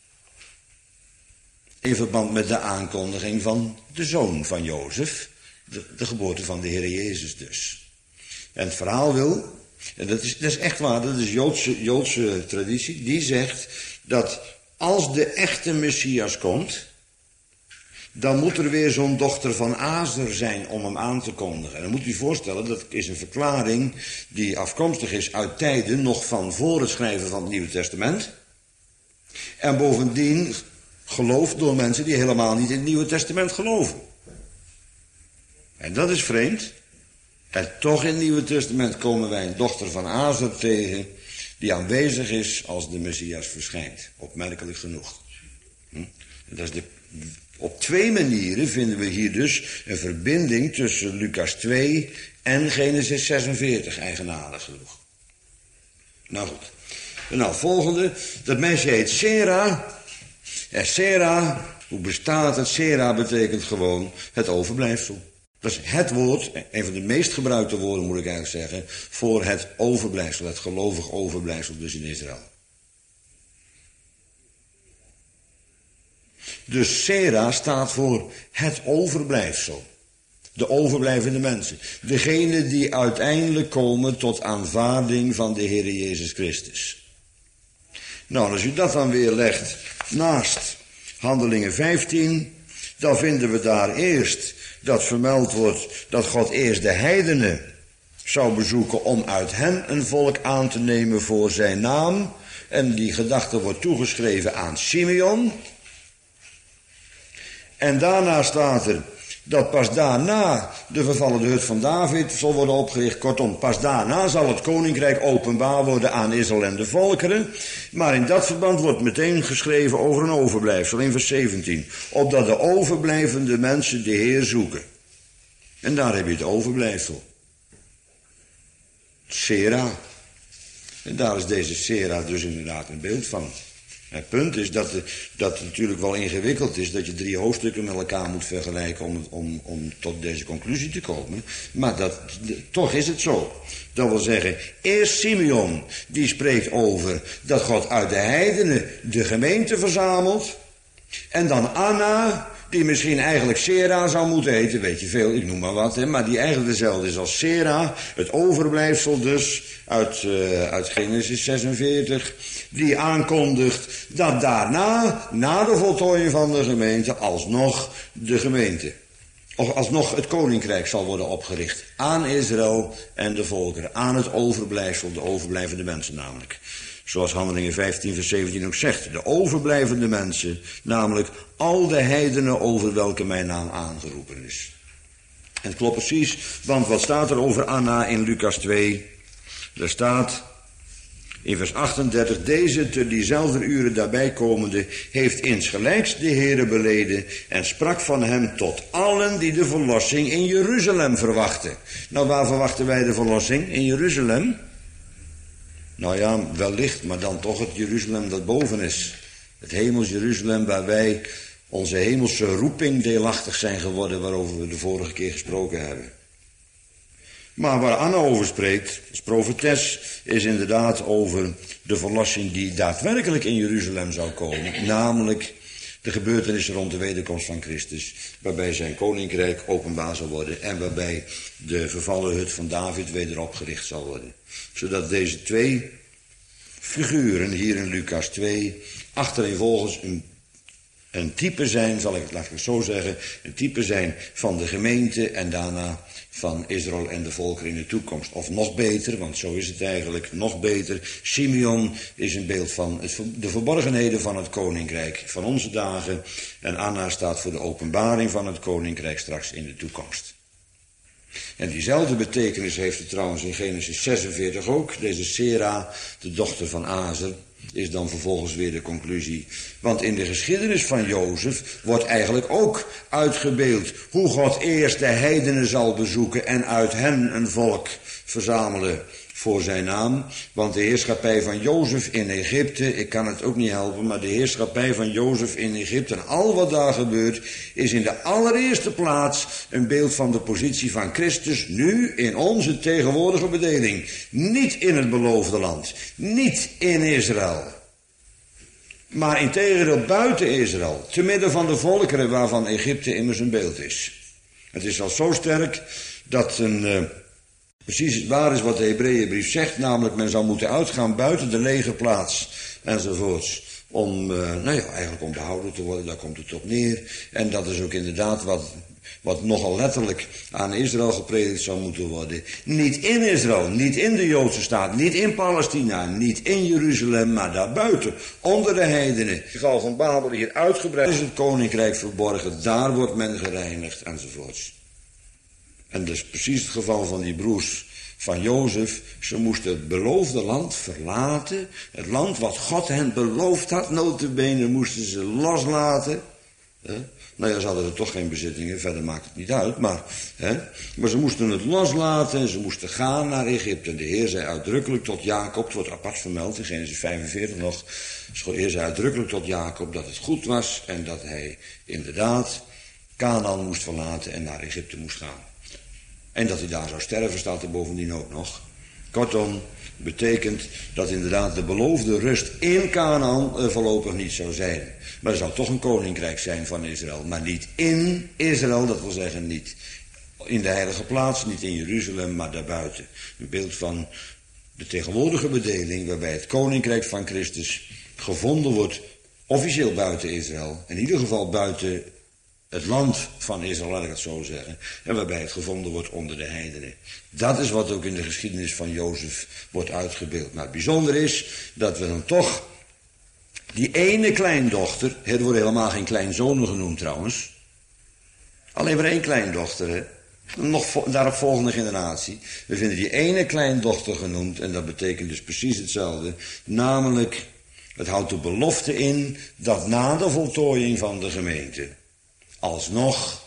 in verband met de aankondiging van de zoon van Jozef, de geboorte van de Heer Jezus dus. En het verhaal wil, en dat is echt waar, dat is Joodse traditie, die zegt dat als de echte Messias komt, dan moet er weer zo'n dochter van Azer zijn om hem aan te kondigen. En dan moet u voorstellen, dat is een verklaring die afkomstig is uit tijden nog van voor het schrijven van het Nieuwe Testament. En bovendien geloofd door mensen die helemaal niet in het Nieuwe Testament geloven. En dat is vreemd. En toch in het Nieuwe Testament komen wij een dochter van Azer tegen die aanwezig is als de Messias verschijnt. Opmerkelijk genoeg. En dat is op 2 manieren vinden we hier dus een verbinding tussen Lucas 2 en Genesis 46, eigenaardig genoeg. Nou goed. Nou, volgende. Dat meisje heet Sera. En Sera, hoe bestaat het? Sera betekent gewoon het overblijfsel. Dat is het woord, een van de meest gebruikte woorden moet ik eigenlijk zeggen, voor het overblijfsel, het gelovig overblijfsel dus in Israël. Dus Sera staat voor het overblijfsel. De overblijvende mensen. Degene die uiteindelijk komen tot aanvaarding van de Heer Jezus Christus. Nou, als u dat dan weer legt naast Handelingen 15, dan vinden we daar eerst dat vermeld wordt dat God eerst de heidenen zou bezoeken om uit hen een volk aan te nemen voor zijn naam. En die gedachte wordt toegeschreven aan Simeon. En daarna staat er dat pas daarna de vervallende hut van David zal worden opgericht. Kortom, pas daarna zal het koninkrijk openbaar worden aan Israël en de volkeren. Maar in dat verband wordt meteen geschreven over een overblijfsel in vers 17. Opdat de overblijvende mensen de Heer zoeken. En daar heb je het overblijfsel. Sera. En daar is deze Sera dus inderdaad een beeld van. Het punt is dat het natuurlijk wel ingewikkeld is dat je 3 hoofdstukken met elkaar moet vergelijken om tot deze conclusie te komen. Maar toch is het zo. Dat wil zeggen, eerst Simeon, die spreekt over dat God uit de heidenen de gemeente verzamelt. En dan Anna, die misschien eigenlijk Sera zou moeten heten, weet je veel, ik noem maar wat, hè, maar die eigenlijk dezelfde is als Sera, het overblijfsel dus uit Genesis 46, die aankondigt dat daarna, na de voltooiing van de gemeente, alsnog de gemeente, of alsnog het koninkrijk zal worden opgericht aan Israël en de volkeren, aan het overblijfsel, de overblijvende mensen namelijk. Zoals Handelingen 15 vers 17 ook zegt. De overblijvende mensen, namelijk al de heidenen over welke mijn naam aangeroepen is. En het klopt precies, want wat staat er over Anna in Lucas 2? Er staat in vers 38, deze te diezelfde uren daarbij komende heeft insgelijks de Heere beleden en sprak van hem tot allen die de verlossing in Jeruzalem verwachten. Nou, waar verwachten wij de verlossing? In Jeruzalem? Nou ja, wellicht, maar dan toch het Jeruzalem dat boven is. Het hemels Jeruzalem waar wij onze hemelse roeping deelachtig zijn geworden, waarover we de vorige keer gesproken hebben. Maar waar Anna over spreekt, als profetes, is inderdaad over de verlossing die daadwerkelijk in Jeruzalem zou komen. Namelijk de gebeurtenissen rond de wederkomst van Christus, waarbij zijn koninkrijk openbaar zal worden en waarbij de vervallen hut van David weder opgericht zal worden. Zodat deze 2 figuren hier in Lucas 2 achtereenvolgens een type zijn, laat ik het zo zeggen, een type zijn van de gemeente en daarna van Israël en de volkeren in de toekomst. Of nog beter, want zo is het eigenlijk, nog beter. Simeon is een beeld van de verborgenheden van het koninkrijk van onze dagen. En Anna staat voor de openbaring van het koninkrijk straks in de toekomst. En diezelfde betekenis heeft het trouwens in Genesis 46 ook. Deze Sera, de dochter van Azer, is dan vervolgens weer de conclusie. Want in de geschiedenis van Jozef wordt eigenlijk ook uitgebeeld hoe God eerst de heidenen zal bezoeken en uit hen een volk verzamelen voor zijn naam. Want de heerschappij van Jozef in Egypte, ik kan het ook niet helpen, maar de heerschappij van Jozef in Egypte en al wat daar gebeurt, is in de allereerste plaats een beeld van de positie van Christus nu in onze tegenwoordige bedeling. Niet in het beloofde land, niet in Israël, maar integendeel buiten Israël, te midden van de volkeren waarvan Egypte immers een beeld is. Het is al zo sterk dat precies het waar is wat de Hebreeënbrief zegt, namelijk men zou moeten uitgaan buiten de legerplaats enzovoorts, om eigenlijk om behouden te worden, daar komt het op neer. En dat is ook inderdaad wat nogal letterlijk aan Israël gepredikt zou moeten worden. Niet in Israël, niet in de Joodse staat, niet in Palestina, niet in Jeruzalem, maar daarbuiten, onder de heidenen. In het geval van Babel hier uitgebreid is het koninkrijk verborgen, daar wordt men gereinigd enzovoorts. En dat is precies het geval van die broers van Jozef. Ze moesten het beloofde land verlaten. Het land wat God hen beloofd had, nota bene, moesten ze loslaten. Nou ja, ze hadden er toch geen bezittingen, verder maakt het niet uit. Maar ze moesten het loslaten en ze moesten gaan naar Egypte. En de Heer zei uitdrukkelijk tot Jacob, het wordt apart vermeld in Genesis 45 nog. De Heer zei uitdrukkelijk tot Jacob dat het goed was en dat hij inderdaad Kanaan moest verlaten en naar Egypte moest gaan. En dat hij daar zou sterven, staat er bovendien ook nog. Kortom, betekent dat inderdaad de beloofde rust in Kanaan voorlopig niet zou zijn. Maar er zou toch een koninkrijk zijn van Israël. Maar niet in Israël, dat wil zeggen niet in de heilige plaats, niet in Jeruzalem, maar daarbuiten. Een beeld van de tegenwoordige bedeling waarbij het koninkrijk van Christus gevonden wordt, officieel buiten Israël. In ieder geval buiten het land van Israël, laat ik het zo zeggen. En waarbij het gevonden wordt onder de heidenen. Dat is wat ook in de geschiedenis van Jozef wordt uitgebeeld. Maar het bijzonder is dat we dan toch die ene kleindochter, er worden helemaal geen kleinzonen genoemd trouwens. Alleen maar 1 kleindochter, hè. Nog daarop volgende generatie. We vinden die ene kleindochter genoemd en dat betekent dus precies hetzelfde. Namelijk, het houdt de belofte in dat na de voltooiing van de gemeente alsnog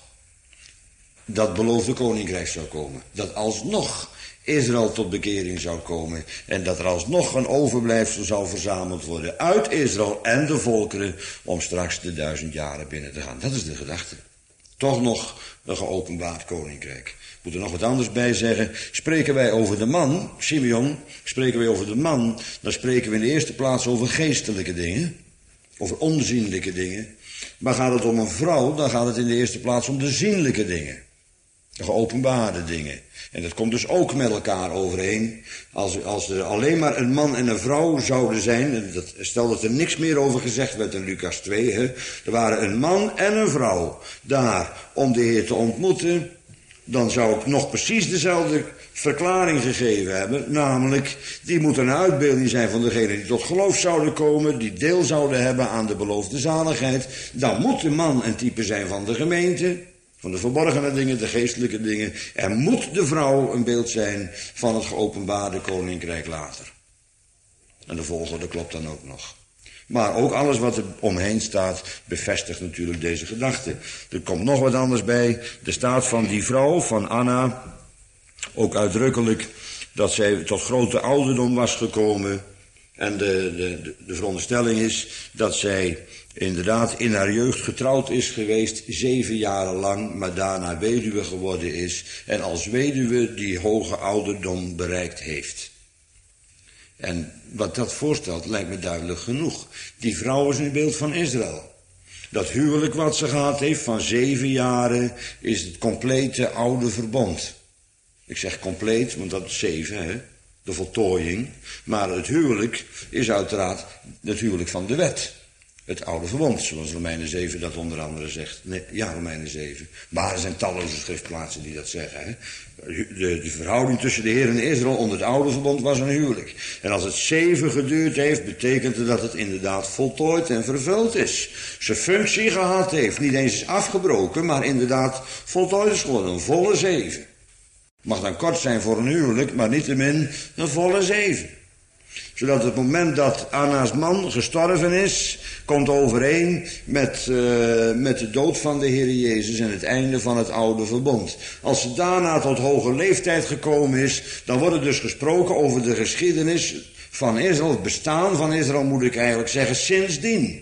dat beloofde koninkrijk zou komen. Dat alsnog Israël tot bekering zou komen en dat er alsnog een overblijfsel zou verzameld worden uit Israël en de volkeren om straks de 1000 jaren binnen te gaan. Dat is de gedachte. Toch nog een geopenbaard koninkrijk. Ik moet er nog wat anders bij zeggen. Spreken wij over de man, Simeon, spreken wij over de man, dan spreken we in de eerste plaats over geestelijke dingen, over onzienlijke dingen. Maar gaat het om een vrouw, dan gaat het in de eerste plaats om de zienlijke dingen. De geopenbaarde dingen. En dat komt dus ook met elkaar overeen. Als er alleen maar een man en een vrouw zouden zijn, en stel dat er niks meer over gezegd werd in Lucas 2, hè, er waren een man en een vrouw daar om de Heer te ontmoeten, dan zou ik nog precies dezelfde verklaring gegeven hebben, namelijk, die moet een uitbeelding zijn van degene die tot geloof zouden komen, die deel zouden hebben aan de beloofde zaligheid. Dan moet de man een type zijn van de gemeente, van de verborgene dingen, de geestelijke dingen. En moet de vrouw een beeld zijn van het geopenbaarde koninkrijk later. En de volgorde klopt dan ook nog. Maar ook alles wat er omheen staat bevestigt natuurlijk deze gedachte. Er komt nog wat anders bij. Er staat van die vrouw, van Anna, ook uitdrukkelijk dat zij tot grote ouderdom was gekomen. En de veronderstelling is dat zij inderdaad in haar jeugd getrouwd is geweest, 7 jaren lang, maar daarna weduwe geworden is en als weduwe die hoge ouderdom bereikt heeft. En wat dat voorstelt lijkt me duidelijk genoeg. Die vrouw is een beeld van Israël. Dat huwelijk wat ze gehad heeft van 7 jaren is het complete oude verbond. Ik zeg compleet, want dat is 7, hè? De voltooiing. Maar het huwelijk is uiteraard het huwelijk van de wet. Het oude verbond, zoals Romeinen 7 dat onder andere zegt. Nee, ja, Romeinen 7. Maar er zijn talloze schriftplaatsen die dat zeggen. Hè? De verhouding tussen de Heer en Israël onder het oude verbond was een huwelijk. En als het 7 geduurd heeft, betekent het dat het inderdaad voltooid en vervuld is. Zijn functie gehad heeft, niet eens is afgebroken, maar inderdaad voltooid is geworden. Een volle 7. Mag dan kort zijn voor een huwelijk, maar niettemin een volle 7. Zodat het moment dat Anna's man gestorven is, komt overeen met de dood van de Heer Jezus en het einde van het oude verbond. Als ze daarna tot hoge leeftijd gekomen is, dan wordt er dus gesproken over de geschiedenis van Israël, het bestaan van Israël moet ik eigenlijk zeggen, sindsdien.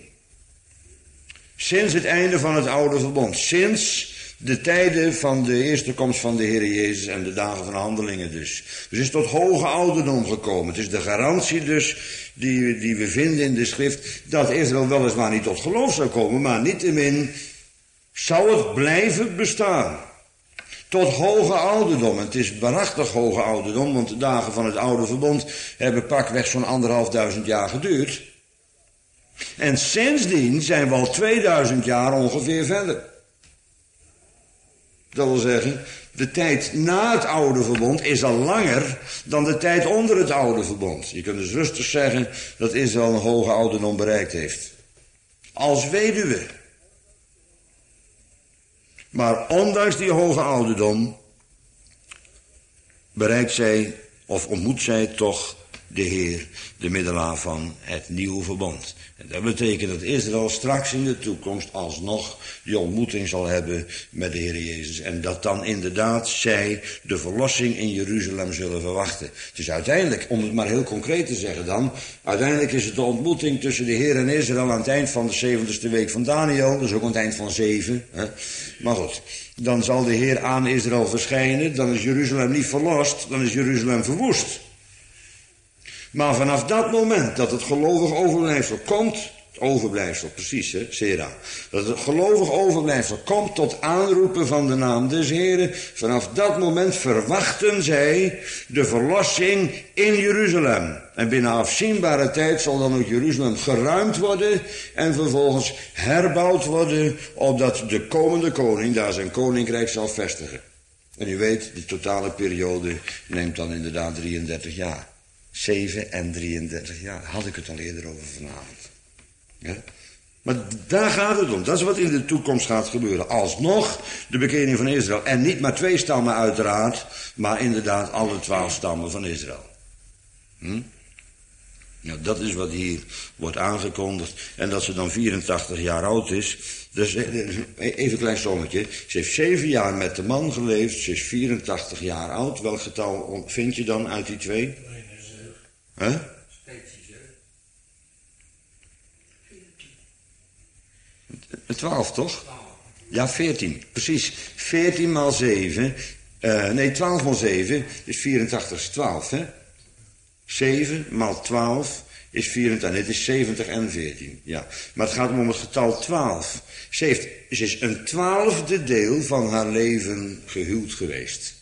Sinds het einde van het oude verbond, sinds de tijden van de eerste komst van de Heer Jezus en de dagen van Handelingen dus. Dus is tot hoge ouderdom gekomen. Het is de garantie dus die we vinden in de schrift dat Israël weliswaar niet tot geloof zou komen, maar niettemin zou het blijven bestaan. Tot hoge ouderdom. En het is waarachtig hoge ouderdom, want de dagen van het oude verbond hebben pakweg zo'n 1500 jaar geduurd. En sindsdien zijn we al 2000 jaar ongeveer verder. Dat wil zeggen, de tijd na het oude verbond is al langer dan de tijd onder het oude verbond. Je kunt dus rustig zeggen dat Israël een hoge ouderdom bereikt heeft. Als weduwe. Maar ondanks die hoge ouderdom bereikt zij of ontmoet zij toch de Heer, de middelaar van het nieuwe verbond. En dat betekent dat Israël straks in de toekomst alsnog die ontmoeting zal hebben met de Heer Jezus. En dat dan inderdaad zij de verlossing in Jeruzalem zullen verwachten. Het is uiteindelijk, om het maar heel concreet te zeggen dan, uiteindelijk is het de ontmoeting tussen de Heer en Israël aan het eind van de 70ste week van Daniel, dus ook aan het eind van 7. Hè. Maar goed, dan zal de Heer aan Israël verschijnen, dan is Jeruzalem niet verlost, dan is Jeruzalem verwoest. Maar vanaf dat moment dat het gelovig overblijfsel komt, het overblijfsel, precies hè, Sera, dat het gelovig overblijfsel komt tot aanroepen van de naam des Heren, vanaf dat moment verwachten zij de verlossing in Jeruzalem. En binnen afzienbare tijd zal dan ook Jeruzalem geruimd worden en vervolgens herbouwd worden, opdat de komende koning daar zijn koninkrijk zal vestigen. En u weet, de totale periode neemt dan inderdaad 33 jaar. 7 en 33 jaar. Had ik het al eerder over vanavond. Ja? Maar daar gaat het om. Dat is wat in de toekomst gaat gebeuren. Alsnog de bekering van Israël. En niet maar 2 stammen uiteraard, maar inderdaad alle 12 stammen van Israël. Nou, dat is wat hier wordt aangekondigd. En dat ze dan 84 jaar oud is. Dus even een klein sommetje. Ze heeft 7 jaar met de man geleefd. Ze is 84 jaar oud. Welk getal vind je dan uit die 2? 12 toch? Ja, 14. Precies. 14 maal 7. 12 maal 7 is 84 is 12, hè? 7 maal 12 is 84. Het is 70 en 14. Ja. Maar het gaat om het getal 12. Ze is een 12e deel van haar leven gehuwd geweest.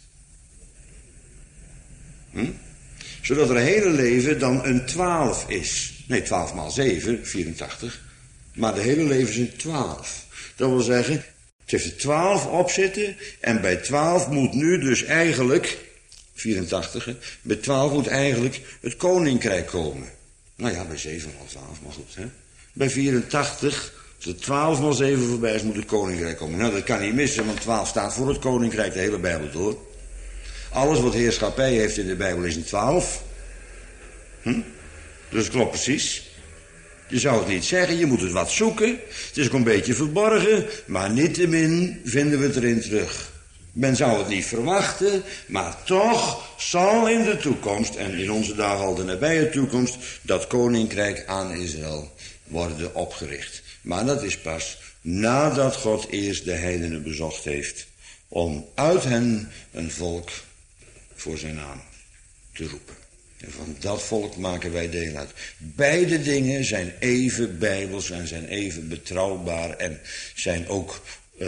Zodat haar hele leven dan een 12 is. Nee, 12 maal 7, 84. Maar de hele leven is een 12. Dat wil zeggen, het heeft er 12 op zitten. En bij 12 moet nu dus eigenlijk, 84, hè, bij 12 moet eigenlijk het koninkrijk komen. Nou ja, bij 7 maal 12, maar goed. Hè. Bij 84, als het 12 maal 7 voorbij is, moet het koninkrijk komen. Nou, dat kan niet missen, want 12 staat voor het koninkrijk, de hele Bijbel door. Alles wat heerschappij heeft in de Bijbel is een 12. Dus het klopt precies. Je zou het niet zeggen, je moet het wat zoeken. Het is ook een beetje verborgen, maar niettemin vinden we het erin terug. Men zou het niet verwachten, maar toch zal in de toekomst, en in onze dagen al de nabije toekomst, dat koninkrijk aan Israël worden opgericht. Maar dat is pas nadat God eerst de heidenen bezocht heeft, om uit hen een volk voor zijn naam te roepen. En van dat volk maken wij deel uit. Beide dingen zijn even bijbels en zijn even betrouwbaar en zijn ook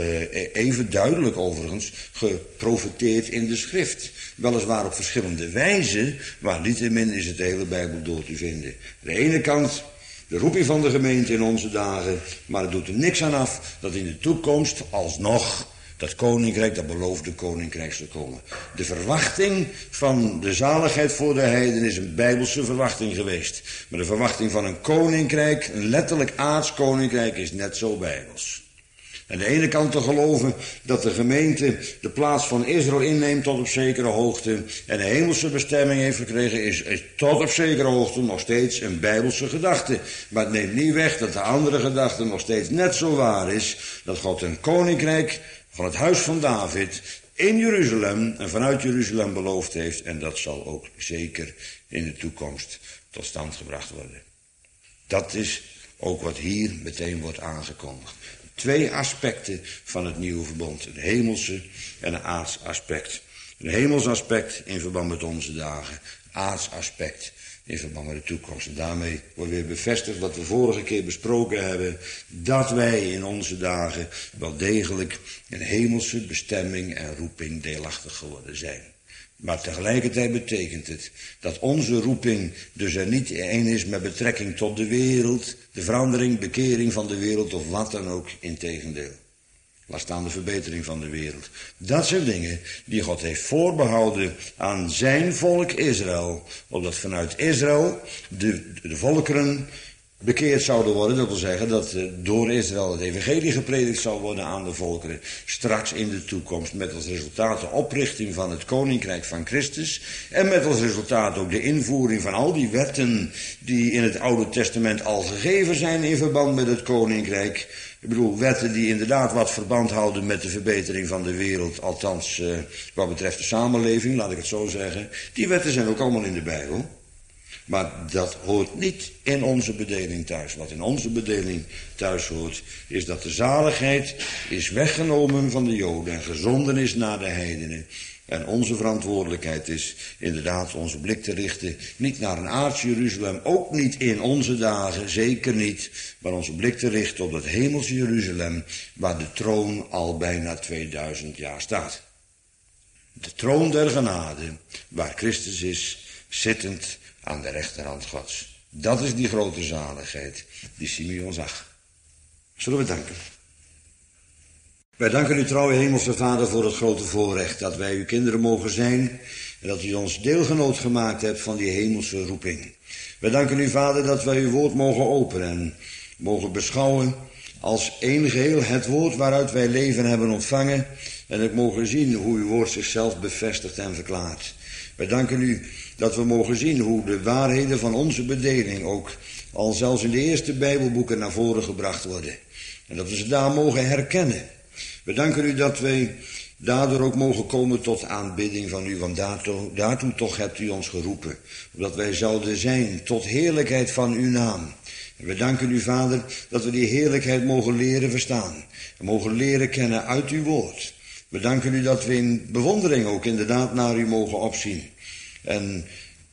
even duidelijk overigens geprofeteerd in de schrift. Weliswaar op verschillende wijzen, maar niettemin is het de hele Bijbel door te vinden. Aan de ene kant de roeping van de gemeente in onze dagen, maar het doet er niks aan af dat in de toekomst alsnog dat koninkrijk, dat beloofde koninkrijk zal komen. De verwachting van de zaligheid voor de heiden is een bijbelse verwachting geweest. Maar de verwachting van een koninkrijk, een letterlijk aards koninkrijk, is net zo bijbels. Aan de ene kant te geloven dat de gemeente de plaats van Israël inneemt tot op zekere hoogte en de hemelse bestemming heeft verkregen, is tot op zekere hoogte nog steeds een bijbelse gedachte. Maar het neemt niet weg dat de andere gedachte nog steeds net zo waar is, dat God een koninkrijk van het huis van David in Jeruzalem en vanuit Jeruzalem beloofd heeft. En dat zal ook zeker in de toekomst tot stand gebracht worden. Dat is ook wat hier meteen wordt aangekondigd. 2 aspecten van het nieuwe verbond. Een hemelse en een aards aspect. Een hemels aspect in verband met onze dagen. Aards aspect in verband met de toekomst. En daarmee wordt weer bevestigd wat we vorige keer besproken hebben. Dat wij in onze dagen wel degelijk een hemelse bestemming en roeping deelachtig geworden zijn. Maar tegelijkertijd betekent het dat onze roeping dus er niet één is met betrekking tot de wereld, de verandering, bekering van de wereld of wat dan ook, integendeel. Laat staan de verbetering van de wereld. Dat zijn dingen die God heeft voorbehouden aan zijn volk Israël. Opdat vanuit Israël de volkeren bekeerd zouden worden. Dat wil zeggen dat door Israël het evangelie gepredikt zal worden aan de volkeren. Straks in de toekomst met als resultaat de oprichting van het koninkrijk van Christus. En met als resultaat ook de invoering van al die wetten die in het Oude Testament al gegeven zijn in verband met het koninkrijk. Ik bedoel, wetten die inderdaad wat verband houden met de verbetering van de wereld, althans wat betreft de samenleving, laat ik het zo zeggen. Die wetten zijn ook allemaal in de Bijbel. Maar dat hoort niet in onze bedeling thuis. Wat in onze bedeling thuis hoort, is dat de zaligheid is weggenomen van de Joden en gezonden is naar de heidenen. En onze verantwoordelijkheid is inderdaad onze blik te richten, niet naar een aards Jeruzalem, ook niet in onze dagen, zeker niet, maar onze blik te richten op dat hemelse Jeruzalem, waar de troon al bijna 2000 jaar staat. De troon der genade, waar Christus is, zittend aan de rechterhand Gods. Dat is die grote zaligheid die Simeon zag. Zullen we danken? Wij danken u, trouwe hemelse Vader, voor het grote voorrecht dat wij uw kinderen mogen zijn en dat u ons deelgenoot gemaakt hebt van die hemelse roeping. Wij danken u, Vader, dat wij uw woord mogen openen en mogen beschouwen als één geheel het woord waaruit wij leven hebben ontvangen en het mogen zien hoe uw woord zichzelf bevestigt en verklaart. Wij danken u dat we mogen zien hoe de waarheden van onze bedeling ook al zelfs in de eerste Bijbelboeken naar voren gebracht worden. En dat we ze daar mogen herkennen. We danken u dat wij daardoor ook mogen komen tot aanbidding van u, want daartoe toch hebt u ons geroepen. Opdat wij zouden zijn tot heerlijkheid van uw naam. En we danken u, Vader, dat we die heerlijkheid mogen leren verstaan. En mogen leren kennen uit uw woord. We danken u dat we in bewondering ook inderdaad naar u mogen opzien. En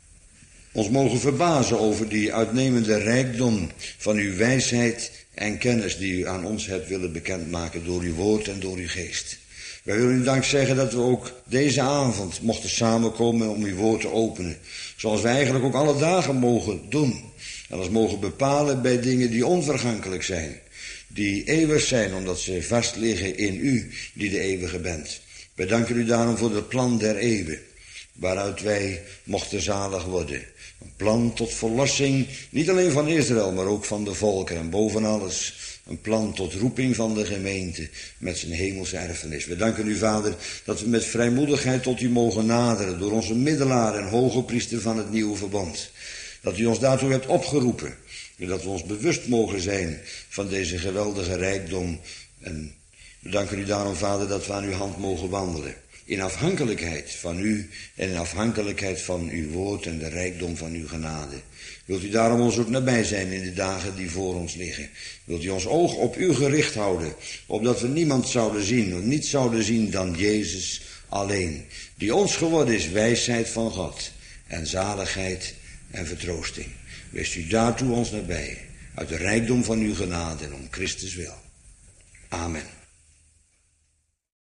ons mogen verbazen over die uitnemende rijkdom van uw wijsheid en kennis die u aan ons hebt willen bekendmaken door uw woord en door uw geest. Wij willen u dank zeggen dat we ook deze avond mochten samenkomen om uw woord te openen. Zoals wij eigenlijk ook alle dagen mogen doen. En ons mogen bepalen bij dingen die onvergankelijk zijn. Die eeuwig zijn omdat ze vast liggen in u die de eeuwige bent. Wij danken u daarom voor het plan der eeuwen. Waaruit wij mochten zalig worden. Een plan tot verlossing, niet alleen van Israël, maar ook van de volken. En boven alles een plan tot roeping van de gemeente met zijn hemelse erfenis. We danken u, Vader, dat we met vrijmoedigheid tot u mogen naderen door onze middelaar en hoge priester van het nieuwe verbond. Dat u ons daartoe hebt opgeroepen. En dat we ons bewust mogen zijn van deze geweldige rijkdom. En we danken u daarom, Vader, dat we aan uw hand mogen wandelen. In afhankelijkheid van u en in afhankelijkheid van uw woord en de rijkdom van uw genade. Wilt u daarom ons ook nabij zijn in de dagen die voor ons liggen. Wilt u ons oog op u gericht houden, opdat we niemand zouden zien, of niet zouden zien dan Jezus alleen. Die ons geworden is wijsheid van God en zaligheid en vertroosting. Wees u daartoe ons nabij, uit de rijkdom van uw genade en om Christus wil. Amen.